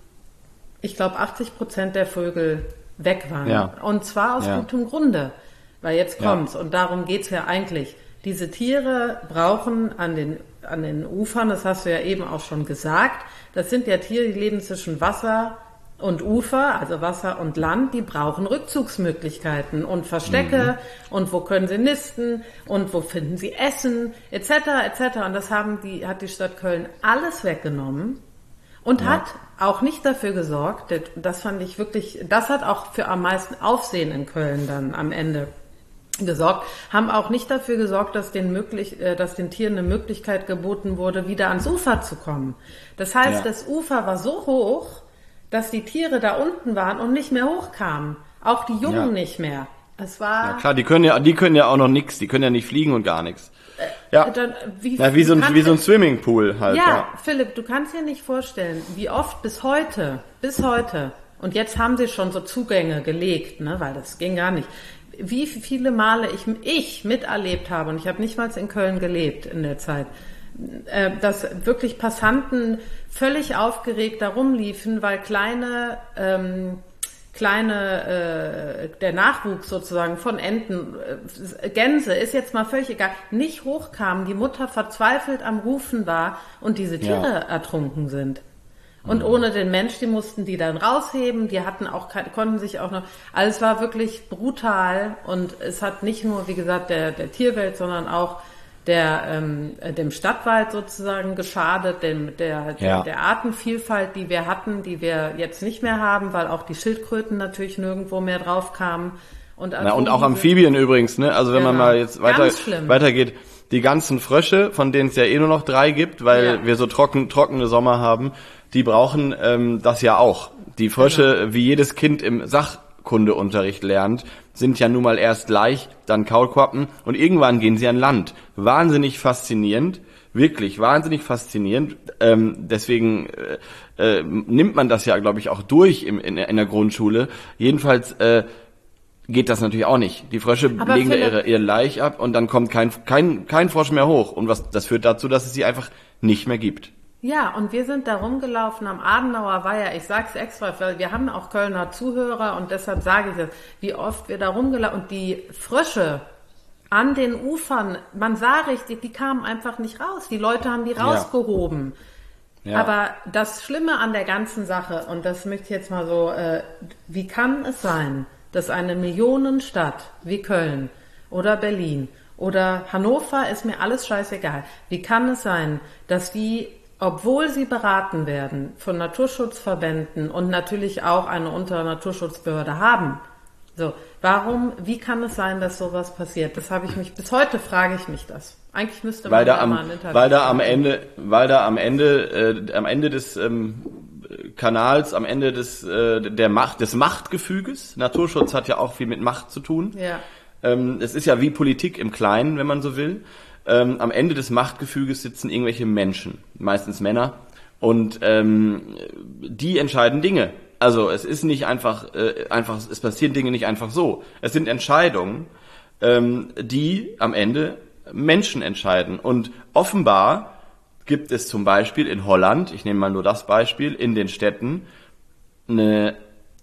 ich glaube, achtzig Prozent der Vögel weg waren. Ja. Und zwar aus ja. gutem Grunde. Weil jetzt kommt's. Ja. Und darum geht's ja eigentlich. Diese Tiere brauchen an den, an den Ufern, das hast du ja eben auch schon gesagt, das sind ja Tiere, die leben zwischen Wasser und Ufer, also Wasser und Land, die brauchen Rückzugsmöglichkeiten und Verstecke mhm. und wo können sie nisten und wo finden sie Essen, et cetera, et cetera. Und das haben die, hat die Stadt Köln alles weggenommen. Und ja. hat auch nicht dafür gesorgt, das fand ich wirklich, das hat auch für am meisten Aufsehen in Köln dann am Ende gesorgt, haben auch nicht dafür gesorgt, dass den möglich, dass den Tieren eine Möglichkeit geboten wurde, wieder ans Ufer zu kommen. Das heißt, ja. das Ufer war so hoch, dass die Tiere da unten waren und nicht mehr hochkamen. Auch die Jungen ja. nicht mehr. Es war. Ja klar, die können ja, die können ja auch noch nichts, die können ja nicht fliegen und gar nichts. Ja, dann, wie, ja, wie, so ein, wie so ein Swimmingpool halt. Ja, ja, Philipp, du kannst dir nicht vorstellen, wie oft bis heute, bis heute, und jetzt haben sie schon so Zugänge gelegt, ne, weil das ging gar nicht, wie viele Male ich, ich miterlebt habe, und ich habe nicht mal in Köln gelebt in der Zeit, äh, dass wirklich Passanten völlig aufgeregt da rumliefen, weil kleine... Ähm, kleine, äh, der Nachwuchs sozusagen von Enten, äh, Gänse, ist jetzt mal völlig egal, nicht hochkamen, die Mutter verzweifelt am Rufen war und diese Tiere ja. ertrunken sind. Und mhm. ohne den Mensch, die mussten die dann rausheben, die hatten auch, konnten sich auch noch, also es war wirklich brutal und es hat nicht nur, wie gesagt, der, der Tierwelt, sondern auch der ähm, dem Stadtwald sozusagen geschadet, dem, der, ja. der, der Artenvielfalt, die wir hatten, die wir jetzt nicht mehr haben, weil auch die Schildkröten natürlich nirgendwo mehr drauf kamen. Und, Na, und auch Amphibien übrigens, ne? Also wenn genau. man mal jetzt weiter weitergeht, die ganzen Frösche, von denen es ja eh nur noch drei gibt, weil ja. wir so trocken, trockene Sommer haben, die brauchen ähm, das ja auch. Die Frösche, genau. wie jedes Kind im Sachkundeunterricht lernt, sind ja nun mal erst Laich, dann Kaulquappen und irgendwann gehen sie an Land. Wahnsinnig faszinierend, wirklich wahnsinnig faszinierend. Ähm, deswegen äh, äh, nimmt man das ja, glaube ich, auch durch im, in, in der Grundschule. Jedenfalls äh, geht das natürlich auch nicht. Die Frösche Aber legen ihre, ihr Laich ab und dann kommt kein, kein, kein Frosch mehr hoch. Und was das führt dazu, dass es sie einfach nicht mehr gibt. Ja, und wir sind da rumgelaufen am Adenauer Weiher, ich sag's extra, weil wir haben auch Kölner Zuhörer und deshalb sage ich das, wie oft wir da rumgelaufen und die Frösche an den Ufern, man sah richtig, die kamen einfach nicht raus, die Leute haben die rausgehoben. Ja. Ja. Aber das Schlimme an der ganzen Sache, und das möchte ich jetzt mal so, äh, wie kann es sein, dass eine Millionenstadt wie Köln oder Berlin oder Hannover, ist mir alles scheißegal, wie kann es sein, dass die obwohl sie beraten werden von Naturschutzverbänden und natürlich auch eine Unternaturschutzbehörde haben. So, warum, wie kann es sein, dass sowas passiert? Das habe ich mich, bis heute frage ich mich das. Eigentlich müsste man weil da, da am, mal ein Interview weil da am Ende, weil da am Ende, äh, am Ende des ähm, Kanals, am Ende des äh, der Macht, des Machtgefüges. Naturschutz hat ja auch viel mit Macht zu tun. Ja. Ähm, es ist ja wie Politik im Kleinen, wenn man so will. Ähm, am Ende des Machtgefüges sitzen irgendwelche Menschen, meistens Männer, und ähm, die entscheiden Dinge. Also es ist nicht einfach, äh, einfach, es passieren Dinge nicht einfach so. Es sind Entscheidungen, ähm, die am Ende Menschen entscheiden. Und offenbar gibt es zum Beispiel in Holland, ich nehme mal nur das Beispiel, in den Städten eine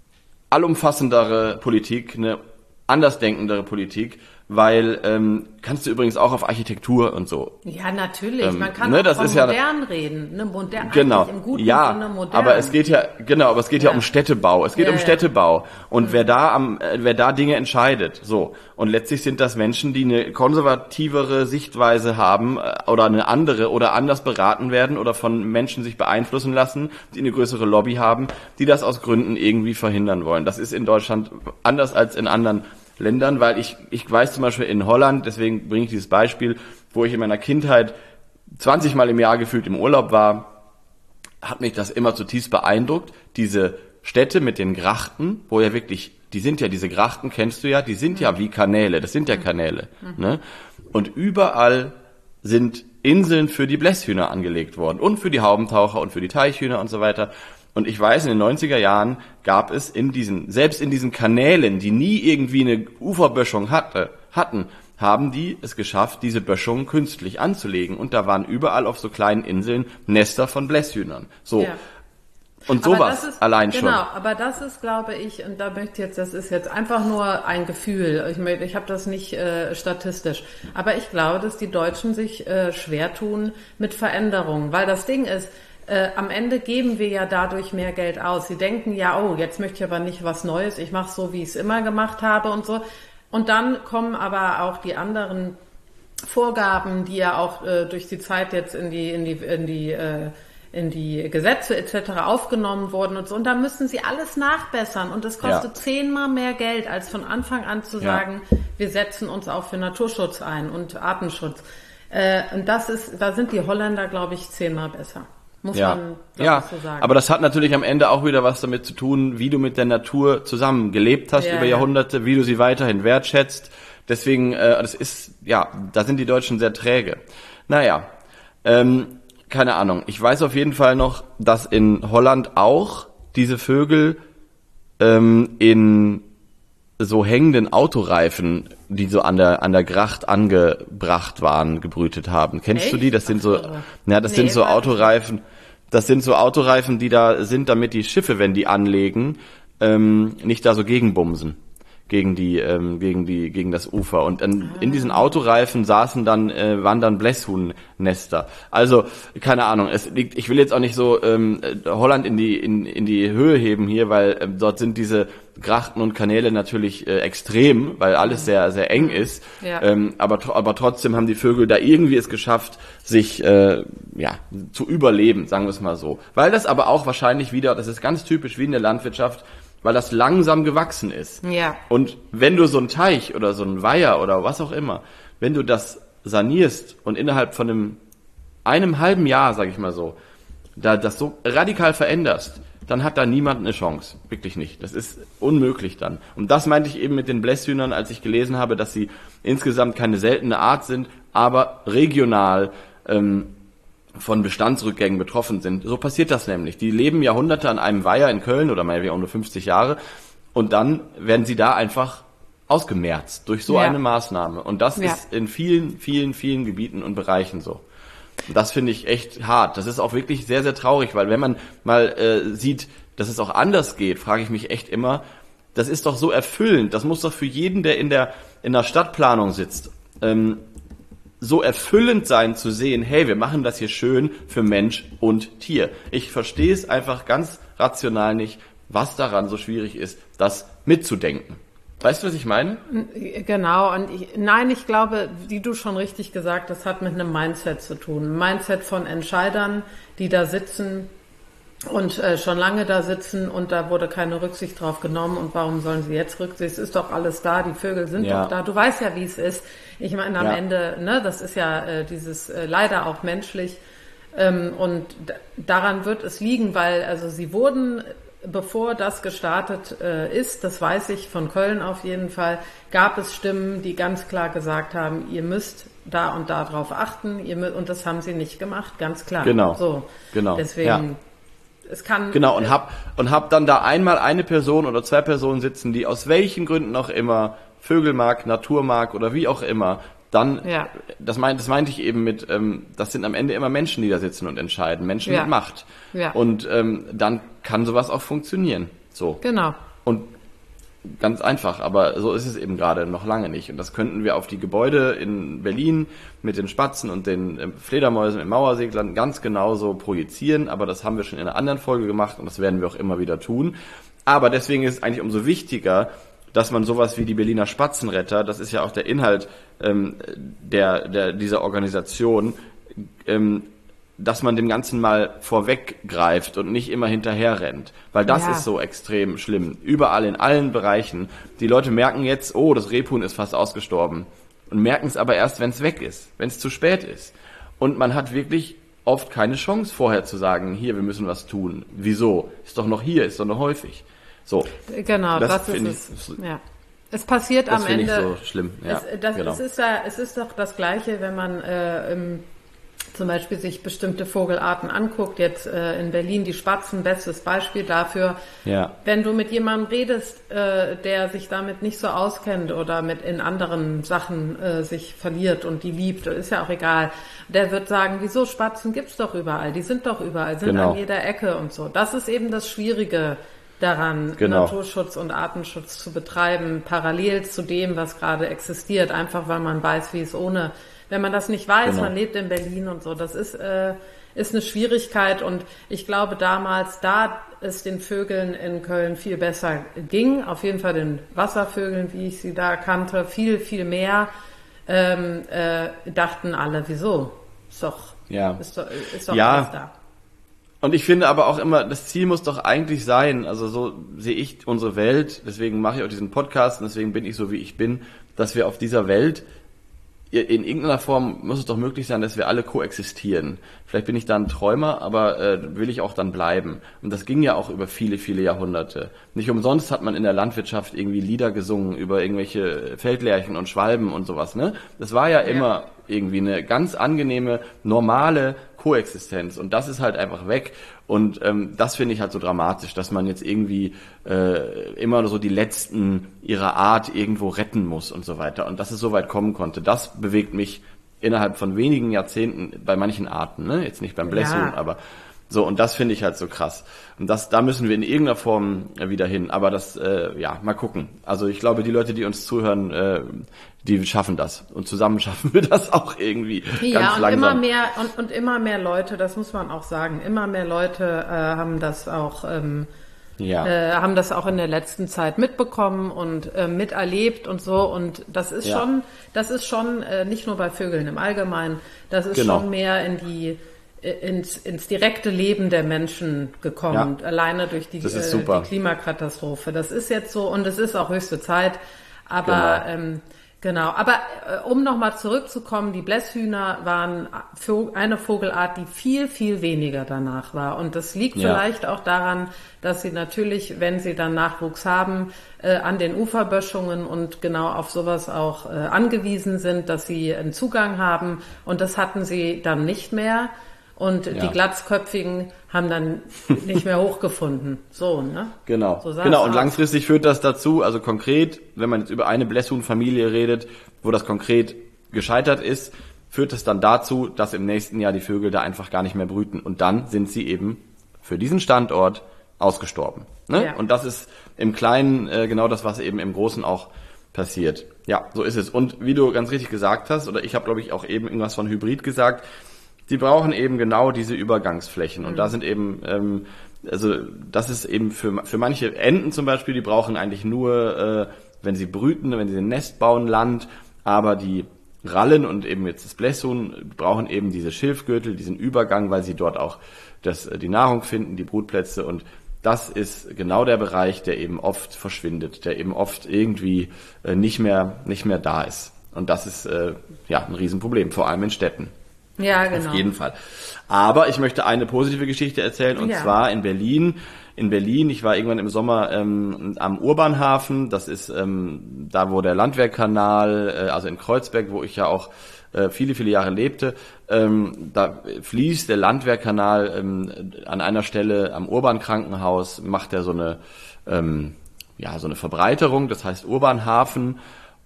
allumfassendere Politik, eine andersdenkendere Politik, weil, ähm, kannst du übrigens auch auf Architektur und so. Ja, natürlich. Ähm, Man kann ne, auch das von ist ja, modern reden. Ne, modern, genau. Im guten ja, Sinne modern. aber es geht ja, genau, aber es geht ja, ja um Städtebau. Es geht ja, um ja. Städtebau. Und mhm. wer da am, äh, wer da Dinge entscheidet, so. Und letztlich sind das Menschen, die eine konservativere Sichtweise haben, äh, oder eine andere, oder anders beraten werden, oder von Menschen sich beeinflussen lassen, die eine größere Lobby haben, die das aus Gründen irgendwie verhindern wollen. Das ist in Deutschland anders als in anderen Ländern, weil ich, ich weiß zum Beispiel in Holland, deswegen bringe ich dieses Beispiel, wo ich in meiner Kindheit zwanzig Mal im Jahr gefühlt im Urlaub war, hat mich das immer zutiefst beeindruckt. Diese Städte mit den Grachten, wo ja wirklich, die sind ja, diese Grachten kennst du ja, die sind ja wie Kanäle, das sind ja Kanäle. Mhm. Ne? Und überall sind Inseln für die Blässhühner angelegt worden und für die Haubentaucher und für die Teichhühner und so weiter. Und ich weiß, in den neunziger Jahren gab es in diesen, selbst in diesen Kanälen, die nie irgendwie eine Uferböschung hatte, hatten, haben die es geschafft, diese Böschungen künstlich anzulegen. Und da waren überall auf so kleinen Inseln Nester von Blässhühnern. So. Ja. Und sowas ist, allein genau, schon. Genau, aber das ist, glaube ich, und da möchte ich jetzt, das ist jetzt einfach nur ein Gefühl. Ich möchte, ich habe das nicht äh, statistisch. Aber ich glaube, dass die Deutschen sich äh, schwer tun mit Veränderungen. Weil das Ding ist, Äh, am Ende geben wir ja dadurch mehr Geld aus. Sie denken ja, oh, jetzt möchte ich aber nicht was Neues, ich mache so, wie ich es immer gemacht habe und so. Und dann kommen aber auch die anderen Vorgaben, die ja auch äh, durch die Zeit jetzt in die in die in die äh, in die Gesetze et cetera aufgenommen wurden und so. Und da müssen sie alles nachbessern. Und das kostet ja. zehnmal mehr Geld, als von Anfang an zu sagen, ja. wir setzen uns auch für Naturschutz ein und Artenschutz. Äh, und das ist, da sind die Holländer, glaube ich, zehnmal besser. Muss ja. man ja, so sagen. Aber das hat natürlich am Ende auch wieder was damit zu tun, wie du mit der Natur zusammen gelebt hast ja, über ja. Jahrhunderte, wie du sie weiterhin wertschätzt. Deswegen, äh, das ist, ja, da sind die Deutschen sehr träge. Naja, ähm, keine Ahnung. Ich weiß auf jeden Fall noch, dass in Holland auch diese Vögel ähm, in so hängenden Autoreifen, die so an der an der Gracht angebracht waren, gebrütet haben. Kennst Echt? du die? Das sind so, Ach, ja, das nee, sind so Autoreifen. Das sind so Autoreifen, die da sind, damit die Schiffe, wenn die anlegen, ähm, nicht da so gegenbumsen gegen die ähm, gegen die gegen das Ufer. Und in, in diesen Autoreifen saßen dann äh, waren dann Blässhuhnnester. Also keine Ahnung. Es liegt. Ich will jetzt auch nicht so ähm, Holland in die in in die Höhe heben hier, weil ähm, dort sind diese Grachten und Kanäle natürlich äh, extrem, weil alles sehr sehr eng ist. Ja. Ähm, aber aber trotzdem haben die Vögel da irgendwie es geschafft, sich äh, ja zu überleben, sagen wir es mal so. Weil das aber auch wahrscheinlich wieder, das ist ganz typisch wie in der Landwirtschaft, weil das langsam gewachsen ist. Ja. Und wenn du so einen Teich oder so einen Weiher oder was auch immer, wenn du das sanierst und innerhalb von einem, einem halben Jahr, sag ich mal so, da das so radikal veränderst, dann hat da niemand eine Chance. Wirklich nicht. Das ist unmöglich dann. Und das meinte ich eben mit den Blässhühnern, als ich gelesen habe, dass sie insgesamt keine seltene Art sind, aber regional ähm, von Bestandsrückgängen betroffen sind. So passiert das nämlich. Die leben Jahrhunderte an einem Weiher in Köln oder meinetwegen auch nur fünfzig Jahre und dann werden sie da einfach ausgemerzt durch so ja. eine Maßnahme. Und das ja. ist in vielen, vielen, vielen Gebieten und Bereichen so. Und das finde ich echt hart. Das ist auch wirklich sehr, sehr traurig, weil wenn man mal äh, sieht, dass es auch anders geht, frage ich mich echt immer, das ist doch so erfüllend. Das muss doch für jeden, der in der in der Stadtplanung sitzt, ähm, so erfüllend sein zu sehen, hey, wir machen das hier schön für Mensch und Tier. Ich verstehe es einfach ganz rational nicht, was daran so schwierig ist, das mitzudenken. Weißt du, was ich meine? Genau, und ich, nein, ich glaube, wie du schon richtig gesagt hast, hat mit einem Mindset zu tun. Ein Mindset von Entscheidern, die da sitzen und äh, schon lange da sitzen und da wurde keine Rücksicht drauf genommen und warum sollen sie jetzt Rücksicht? Es ist doch alles da, die Vögel sind ja. doch da. Du weißt ja, wie es ist. Ich meine, am ja. Ende, ne, das ist ja äh, dieses äh, leider auch menschlich ähm, und d- daran wird es liegen, weil also sie wurden, bevor das gestartet äh, ist, das weiß ich von Köln auf jeden Fall, gab es Stimmen, die ganz klar gesagt haben, ihr müsst da und da drauf achten, ihr mü- und das haben sie nicht gemacht, ganz klar. Genau. So, genau. Deswegen. Ja. es kann... Genau, und hab, und hab dann da einmal eine Person oder zwei Personen sitzen, die aus welchen Gründen auch immer Vögel mag, Natur mag oder wie auch immer, dann, ja. das, mein, das meinte ich eben mit, ähm, das sind am Ende immer Menschen, die da sitzen und entscheiden, Menschen ja. mit Macht. Ja. Und ähm, dann kann sowas auch funktionieren. So. Genau. Und ganz einfach, aber so ist es eben gerade noch lange nicht. Und das könnten wir auf die Gebäude in Berlin mit den Spatzen und den äh, Fledermäusen im Mauerseglern ganz genauso projizieren, aber das haben wir schon in einer anderen Folge gemacht und das werden wir auch immer wieder tun. Aber deswegen ist es eigentlich umso wichtiger, dass man sowas wie die Berliner Spatzenretter, das ist ja auch der Inhalt ähm, der, der dieser Organisation, ähm, dass man dem Ganzen mal vorweggreift und nicht immer hinterher rennt. Weil das ja. ist so extrem schlimm. Überall, in allen Bereichen. Die Leute merken jetzt, oh, das Rebhuhn ist fast ausgestorben. Und merken es aber erst, wenn es weg ist, wenn es zu spät ist. Und man hat wirklich oft keine Chance vorher zu sagen, hier, wir müssen was tun. Wieso? Ist doch noch hier, ist doch noch häufig. So. Genau, das, das ist es. Ja. Es passiert das am Ende. Das finde ich so schlimm. Ja, es, das, genau. es, ist ja, es ist doch das Gleiche, wenn man äh, im, zum Beispiel sich bestimmte Vogelarten anguckt. Jetzt äh, in Berlin die Spatzen, bestes Beispiel dafür. Ja. Wenn du mit jemandem redest, äh, der sich damit nicht so auskennt oder mit in anderen Sachen äh, sich verliert und die liebt, ist ja auch egal. Der wird sagen, wieso, Spatzen gibt's doch überall, die sind doch überall, sind genau. an jeder Ecke und so. Das ist eben das Schwierige daran, genau. Naturschutz und Artenschutz zu betreiben, parallel zu dem, was gerade existiert, einfach weil man weiß, wie es ohne, wenn man das nicht weiß, genau. man lebt in Berlin und so, das ist, äh, ist eine Schwierigkeit und ich glaube damals, da es den Vögeln in Köln viel besser ging, auf jeden Fall den Wasservögeln, wie ich sie da kannte, viel, viel mehr, ähm, äh, dachten alle, wieso? Ist doch, ja. ist doch, ist doch ja. alles da. Und ich finde aber auch immer, das Ziel muss doch eigentlich sein, also so sehe ich unsere Welt, deswegen mache ich auch diesen Podcast und deswegen bin ich so, wie ich bin, dass wir auf dieser Welt, in irgendeiner Form muss es doch möglich sein, dass wir alle koexistieren. Vielleicht bin ich da ein Träumer, aber äh, will ich auch dann bleiben. Und das ging ja auch über viele, viele Jahrhunderte. Nicht umsonst hat man in der Landwirtschaft irgendwie Lieder gesungen über irgendwelche Feldlerchen und Schwalben und sowas, ne? Das war ja, ja. immer irgendwie eine ganz angenehme, normale Koexistenz und das ist halt einfach weg und ähm, das finde ich halt so dramatisch, dass man jetzt irgendwie äh, immer so die Letzten ihrer Art irgendwo retten muss und so weiter und dass es so weit kommen konnte, das bewegt mich innerhalb von wenigen Jahrzehnten bei manchen Arten, ne? Jetzt nicht beim Blässhuhn, ja. aber so und das finde ich halt so krass und das da müssen wir in irgendeiner Form wieder hin, aber das äh, ja mal gucken. Also ich glaube, die Leute, die uns zuhören, äh, die schaffen das und zusammen schaffen wir das auch irgendwie ja, ganz und langsam. Immer mehr, und, und immer mehr Leute, das muss man auch sagen, immer mehr Leute äh, haben das auch ähm, ja. äh, haben das auch in der letzten Zeit mitbekommen und äh, miterlebt und so und das ist ja. schon, das ist schon äh, nicht nur bei Vögeln im Allgemeinen, das ist genau. schon mehr in die ins, ins direkte Leben der Menschen gekommen, ja. alleine durch die, äh, die Klimakatastrophe. Das ist jetzt so und es ist auch höchste Zeit. Aber genau, ähm, genau. aber äh, um nochmal zurückzukommen, die Blässhühner waren eine Vogelart, die viel, viel weniger danach war. Und das liegt ja. vielleicht auch daran, dass sie natürlich, wenn sie dann Nachwuchs haben, äh, an den Uferböschungen und genau auf sowas auch äh, angewiesen sind, dass sie einen Zugang haben. Und das hatten sie dann nicht mehr. Und ja. die Glatzköpfigen haben dann nicht mehr hochgefunden. So, ne? Genau. So genau. Und langfristig führt das dazu, also konkret, wenn man jetzt über eine Blässhuhnfamilie redet, wo das konkret gescheitert ist, führt es dann dazu, dass im nächsten Jahr die Vögel da einfach gar nicht mehr brüten. Und dann sind sie eben für diesen Standort ausgestorben. Ne? Ja. Und das ist im Kleinen äh, genau das, was eben im Großen auch passiert. Ja, so ist es. Und wie du ganz richtig gesagt hast, oder ich habe, glaube ich, auch eben irgendwas von Hybrid gesagt, die brauchen eben genau diese Übergangsflächen und mhm. da sind eben, ähm, also das ist eben für für manche Enten zum Beispiel, die brauchen eigentlich nur, äh, wenn sie brüten, wenn sie ein Nest bauen, Land, aber die Rallen und eben jetzt das Blässhuhn brauchen eben diese Schilfgürtel, diesen Übergang, weil sie dort auch das, die Nahrung finden, die Brutplätze und das ist genau der Bereich, der eben oft verschwindet, der eben oft irgendwie äh, nicht mehr nicht mehr da ist und das ist äh, ja ein Riesenproblem, vor allem in Städten. Ja, genau. Auf jeden Fall. Aber ich möchte eine positive Geschichte erzählen, und ja. zwar in Berlin. In Berlin, ich war irgendwann im Sommer ähm, am Urbanhafen, das ist ähm, da, wo der Landwehrkanal, äh, also in Kreuzberg, wo ich ja auch äh, viele, viele Jahre lebte, ähm, da fließt der Landwehrkanal ähm, an einer Stelle am Urbankrankenhaus, macht er so eine, ähm, ja, so eine Verbreiterung, das heißt Urbanhafen,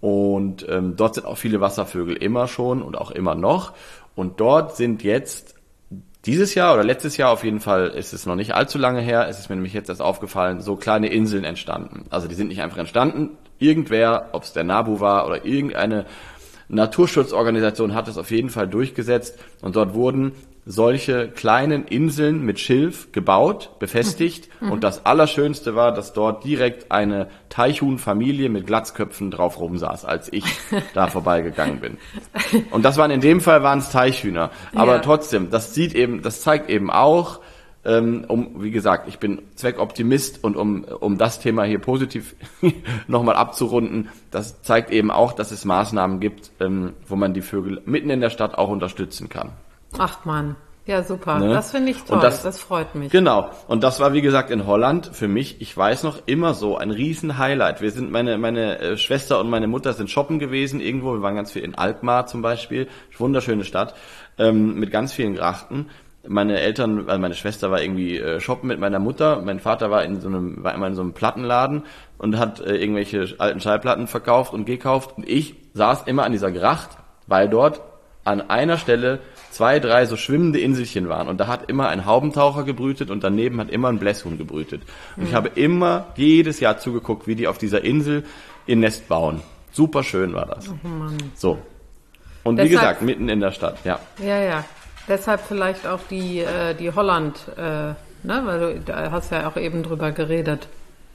und ähm, dort sind auch viele Wasservögel immer schon und auch immer noch, und dort sind jetzt dieses Jahr oder letztes Jahr, auf jeden Fall ist es noch nicht allzu lange her, es ist mir nämlich jetzt erst aufgefallen, so kleine Inseln entstanden. Also die sind nicht einfach entstanden. Irgendwer, ob es der NABU war oder irgendeine Naturschutzorganisation, hat es auf jeden Fall durchgesetzt. Und dort wurden solche kleinen Inseln mit Schilf gebaut, befestigt. Mhm. Und das Allerschönste war, dass dort direkt eine Teichhuhnfamilie mit Glatzköpfen drauf rumsaß, als ich da vorbeigegangen bin. Und das waren in dem Fall waren es Teichhühner. Aber ja. trotzdem, das sieht eben, das zeigt eben auch, ähm, um, wie gesagt, ich bin Zweckoptimist, und um, um das Thema hier positiv nochmal abzurunden, das zeigt eben auch, dass es Maßnahmen gibt, ähm, wo man die Vögel mitten in der Stadt auch unterstützen kann. Ach Mann, ja super, ne? Das finde ich toll, das, das freut mich. Genau, und das war wie gesagt in Holland für mich, ich weiß noch, immer so ein riesen Highlight. Wir sind, meine meine äh, Schwester und meine Mutter sind shoppen gewesen irgendwo, wir waren ganz viel in Alkmaar zum Beispiel, wunderschöne Stadt, ähm, mit ganz vielen Grachten. Meine Eltern, also meine Schwester war irgendwie äh, shoppen mit meiner Mutter, mein Vater war in so einem, war immer in so einem Plattenladen und hat äh, irgendwelche alten Schallplatten verkauft und gekauft, und ich saß immer an dieser Gracht, weil dort an einer Stelle zwei, drei so schwimmende Inselchen waren, und da hat immer ein Haubentaucher gebrütet und daneben hat immer ein Blässhuhn gebrütet. Und mhm. ich habe immer jedes Jahr zugeguckt, wie die auf dieser Insel ihr Nest bauen. Super schön war das. Oh Mann. So. Und Deshalb, wie gesagt, mitten in der Stadt, ja. Ja, ja. Deshalb vielleicht auch die, äh, die Holland, äh, ne, weil du da hast ja auch eben drüber geredet.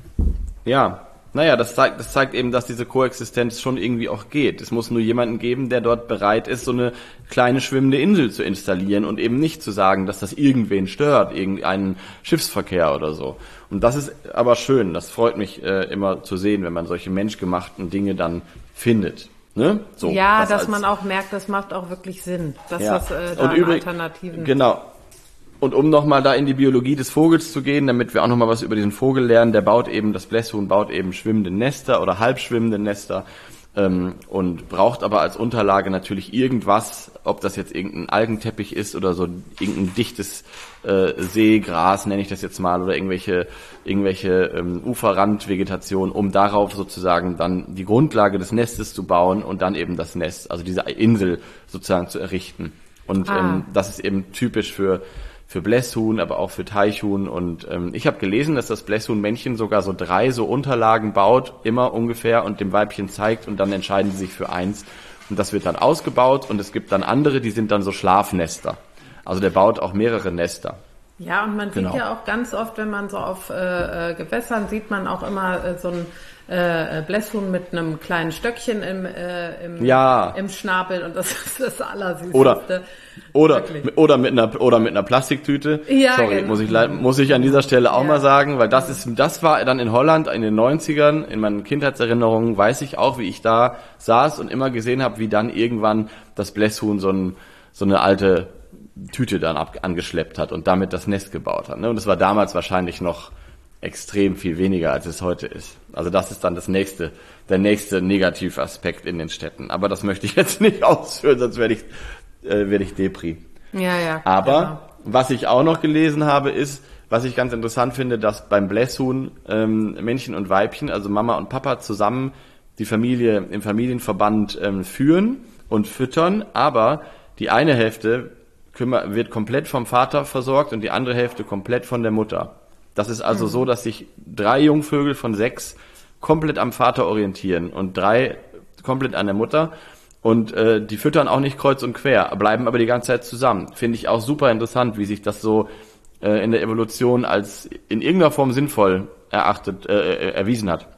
Ja. Naja, das zeigt, das zeigt eben, dass diese Koexistenz schon irgendwie auch geht. Es muss nur jemanden geben, der dort bereit ist, so eine kleine schwimmende Insel zu installieren und eben nicht zu sagen, dass das irgendwen stört, irgendeinen Schiffsverkehr oder so. Und das ist aber schön, das freut mich äh, immer zu sehen, wenn man solche menschgemachten Dinge dann findet. Ne? So, ja, dass man auch merkt, das macht auch wirklich Sinn, dass ja. das äh, da und übrig, Alternativen genau. Und um nochmal da in die Biologie des Vogels zu gehen, damit wir auch nochmal was über diesen Vogel lernen, der baut eben, das Blässhuhn baut eben schwimmende Nester oder halbschwimmende Nester ähm, und braucht aber als Unterlage natürlich irgendwas, ob das jetzt irgendein Algenteppich ist oder so irgendein dichtes äh, Seegras, nenne ich das jetzt mal, oder irgendwelche irgendwelche ähm, Uferrandvegetation, um darauf sozusagen dann die Grundlage des Nestes zu bauen und dann eben das Nest, also diese Insel sozusagen zu errichten. Und ah. ähm, das ist eben typisch für für Blässhuhn, aber auch für Teichhuhn. Und ähm, ich habe gelesen, dass das Blässhuhnmännchen sogar so drei so Unterlagen baut, immer ungefähr, und dem Weibchen zeigt, und dann entscheiden sie sich für eins. Und das wird dann ausgebaut, und es gibt dann andere, die sind dann so Schlafnester. Also der baut auch mehrere Nester. Ja, und man genau. sieht ja auch ganz oft, wenn man so auf äh, Gewässern sieht man auch immer äh, so ein äh, Blässhuhn mit einem kleinen Stöckchen im, äh, im, ja. im Schnabel, und das ist das Allersüßeste. Oder, oder, oder mit einer, oder mit einer Plastiktüte. Ja, Sorry, genau. muss ich, muss ich an dieser Stelle auch ja. mal sagen, weil das ist, das war dann in Holland in den neunzigern, in meinen Kindheitserinnerungen weiß ich auch, wie ich da saß und immer gesehen habe, wie dann irgendwann das Blässhuhn so, ein, so eine alte Tüte dann ab, angeschleppt hat und damit das Nest gebaut hat. Ne? Und das war damals wahrscheinlich noch extrem viel weniger, als es heute ist. Also das ist dann das nächste, der nächste Negativaspekt in den Städten. Aber das möchte ich jetzt nicht ausführen, sonst werde ich, äh, werde ich Depri. Ja, ja. Aber genau. Was ich auch noch gelesen habe, ist, was ich ganz interessant finde, dass beim Blässhuhn ähm, Männchen und Weibchen, also Mama und Papa zusammen die Familie im Familienverband ähm, führen und füttern, aber die eine Hälfte kümmer, wird komplett vom Vater versorgt und die andere Hälfte komplett von der Mutter. Das ist also mhm. so, dass sich drei Jungvögel von sechs komplett am Vater orientieren und drei komplett an der Mutter. Und äh, die füttern auch nicht kreuz und quer, bleiben aber die ganze Zeit zusammen. Finde ich auch super interessant, wie sich das so äh, in der Evolution als in irgendeiner Form sinnvoll erachtet, äh, erwiesen hat.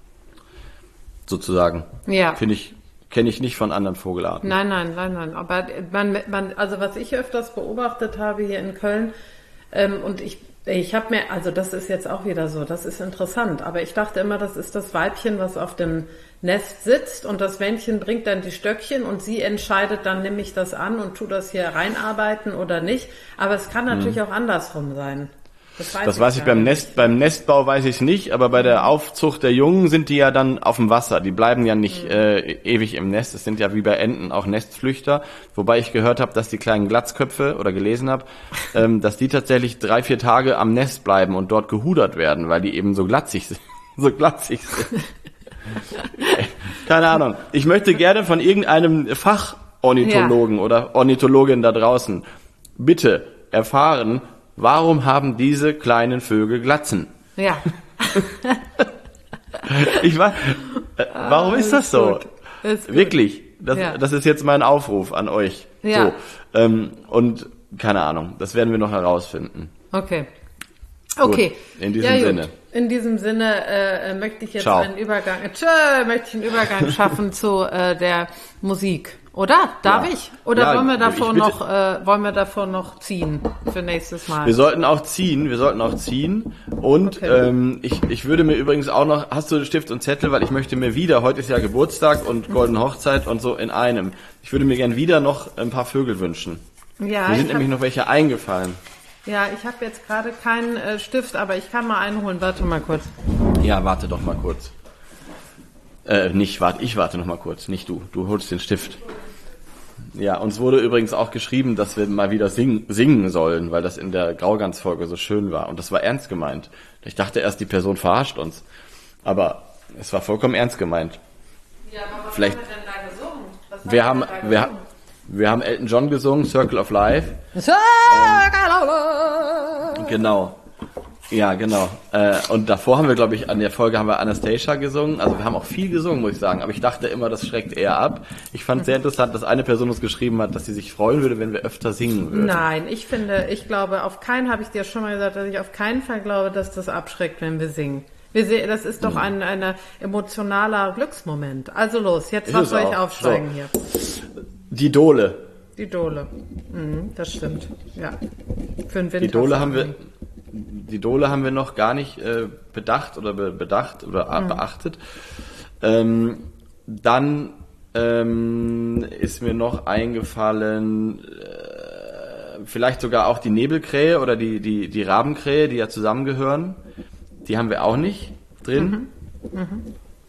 Sozusagen. Ja. Finde ich, kenne ich nicht von anderen Vogelarten. Nein, nein, nein, nein. Aber man, man, also was ich öfters beobachtet habe hier in Köln, ähm, und ich Ich habe mir, also das ist jetzt auch wieder so, das ist interessant, aber ich dachte immer, das ist das Weibchen, was auf dem Nest sitzt und das Männchen bringt dann die Stöckchen und sie entscheidet dann, nehme ich das an und tu das hier reinarbeiten oder nicht. Aber es kann natürlich hm. auch andersrum sein. Das weiß, das ich, weiß ich beim Nest, beim Nestbau weiß ich nicht, aber bei der Aufzucht der Jungen sind die ja dann auf dem Wasser. Die bleiben ja nicht mhm. äh, ewig im Nest. Es sind ja wie bei Enten auch Nestflüchter. Wobei ich gehört habe, dass die kleinen Glatzköpfe oder gelesen habe, ähm, dass die tatsächlich drei, vier Tage am Nest bleiben und dort gehudert werden, weil die eben so glatzig sind. so glatzig sind. Keine Ahnung. Ich möchte gerne von irgendeinem Fachornithologen ja. oder Ornithologin da draußen bitte erfahren, warum haben diese kleinen Vögel Glatzen? Ja. ich weiß, äh, warum ah, ist das so? Ist Wirklich, das, ja. das ist jetzt mein Aufruf an euch. Ja. So, ähm, und keine Ahnung, das werden wir noch herausfinden. Okay. Okay. Gut, in diesem ja, Sinne. In diesem Sinne äh, möchte ich jetzt Ciao. einen Übergang, äh, tschö, möchte ich einen Übergang schaffen zu äh, der Musik. Oder? Darf ja. ich? Oder ja, wollen wir davor noch, äh, wollen wir davor noch ziehen für nächstes Mal? Wir sollten auch ziehen, wir sollten auch ziehen. Und okay. ähm, ich, ich würde mir übrigens auch noch, hast du Stift und Zettel, weil ich möchte mir wieder, heute ist ja Geburtstag und Goldene Hochzeit und so in einem. Ich würde mir gern wieder noch ein paar Vögel wünschen. Ja. Mir sind nämlich hab, noch welche eingefallen. Ja, ich habe jetzt gerade keinen äh, Stift, aber ich kann mal einen holen. Warte mal kurz. Ja, warte doch mal kurz. Äh, nicht, warte, ich warte noch mal kurz, nicht du. Du holst den Stift. Ja, uns wurde übrigens auch geschrieben, dass wir mal wieder singen, singen sollen, weil das in der Graugans-Folge so schön war. Und das war ernst gemeint. Ich dachte erst, die Person verarscht uns. Aber es war vollkommen ernst gemeint. Ja, aber was Vielleicht, haben wir denn da gesungen? Was wir haben, wir, gesungen? wir haben Elton John gesungen, Circle of Life. Circle of Life! Genau. Ja, genau. Äh, und davor haben wir, glaube ich, an der Folge haben wir Anastasia gesungen. Also wir haben auch viel gesungen, muss ich sagen. Aber ich dachte immer, das schreckt eher ab. Ich fand es sehr interessant, dass eine Person uns geschrieben hat, dass sie sich freuen würde, wenn wir öfter singen würden. Nein, ich finde, ich glaube, auf keinen, habe ich dir schon mal gesagt, dass ich auf keinen Fall glaube, dass das abschreckt, wenn wir singen. Wir sehen, das ist doch ein, ein emotionaler Glücksmoment. Also los, jetzt was soll ich aufsteigen so. Hier? Die Dole. Die Dole. Mhm, das stimmt. Ja. Für den Winter. Die Dole haben wir... Die Dole haben wir noch gar nicht äh, bedacht oder be- bedacht oder mhm. beachtet. Ähm, dann ähm, ist mir noch eingefallen, äh, vielleicht sogar auch die Nebelkrähe oder die, die, die Rabenkrähe, die ja zusammengehören. Die haben wir auch nicht drin. Mhm. Mhm.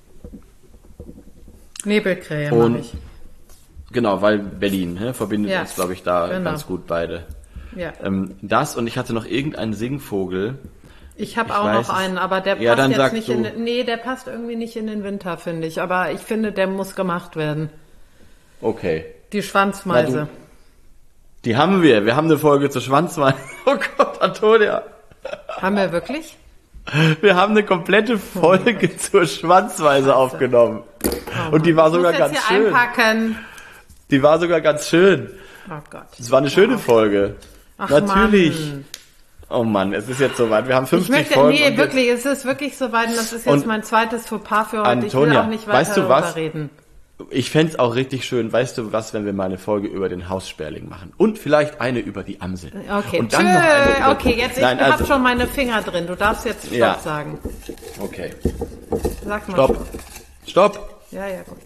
Nebelkrähe meine ich. Genau, weil Berlin ne, verbindet ja. uns, glaube ich, da genau. ganz gut beide. Ja. Ähm, das und ich hatte noch irgendeinen Singvogel. Ich habe auch noch einen, aber der passt ja, jetzt nicht in den, nee, der passt irgendwie nicht in den Winter, finde ich. Aber ich finde, der muss gemacht werden. Okay. Die Schwanzmeise. Na, du, die haben wir. Wir haben eine Folge zur Schwanzmeise. Oh Gott, Antonia. Haben wir wirklich? Wir haben eine komplette Folge oh zur Schwanzmeise aufgenommen. Oh und die war sogar ganz jetzt hier schön. Einpacken. Die war sogar ganz schön. Oh Gott. Das war eine schöne Folge. Ach, natürlich. Mann. Oh Mann, es ist jetzt soweit. Wir haben fünfzig ich möchte, Folgen. Nee, wirklich, es ist wirklich soweit. Und das ist jetzt mein zweites Fauxpas für heute. Antonia, ich will auch nicht weiter weißt du darüber was? reden. Ich fänd's auch richtig schön. Weißt du was, wenn wir mal eine Folge über den Haussperling machen? Und vielleicht eine über die Amsel. Okay, und dann Tschö. noch eine über okay, jetzt Nein, ich also, hab schon meine Finger drin. Du darfst jetzt Stopp ja. sagen. Okay. Sag mal Stopp. Stopp. Stopp. Ja, ja, gut.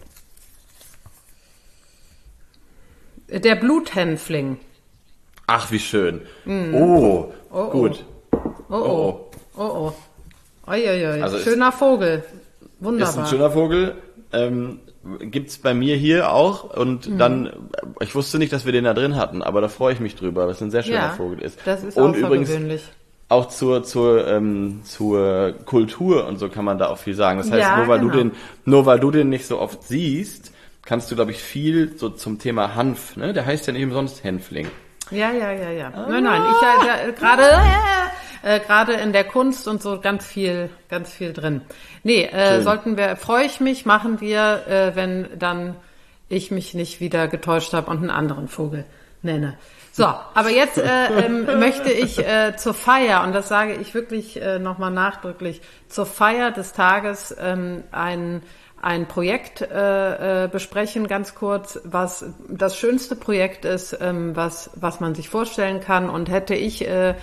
Der Bluthänfling. Ach, wie schön. Mm. Oh, oh, gut. Oh, oh. Oh, oh. oh, oh. Oi, oi, oi. Also schöner Vogel. Wunderbar. Ist ein schöner Vogel. Ähm, gibt's bei mir hier auch. Und mm. dann, ich wusste nicht, dass wir den da drin hatten, aber da freue ich mich drüber, weil es ein sehr schöner ja, Vogel ist. Das ist und auch übrigens vergewöhnlich. Auch zur, zur, ähm, zur Kultur und so kann man da auch viel sagen. Das heißt, ja, nur weil genau. du den, nur weil du den nicht so oft siehst, kannst du, glaube ich, viel so zum Thema Hanf, ne? Der heißt ja nicht umsonst Hänfling. Ja, ja, ja, ja. Ah. Nein, nein, ich äh, gerade äh, gerade in der Kunst und so ganz viel, ganz viel drin. Nee, äh, sollten wir, freue ich mich, machen wir, äh, wenn dann ich mich nicht wieder getäuscht habe und einen anderen Vogel nenne. So, aber jetzt äh, ähm, möchte ich äh, zur Feier, und das sage ich wirklich äh, nochmal nachdrücklich, zur Feier des Tages ähm, ein ein Projekt äh, äh, besprechen, ganz kurz, was das schönste Projekt ist, ähm, was was man sich vorstellen kann. Und hätte ich äh,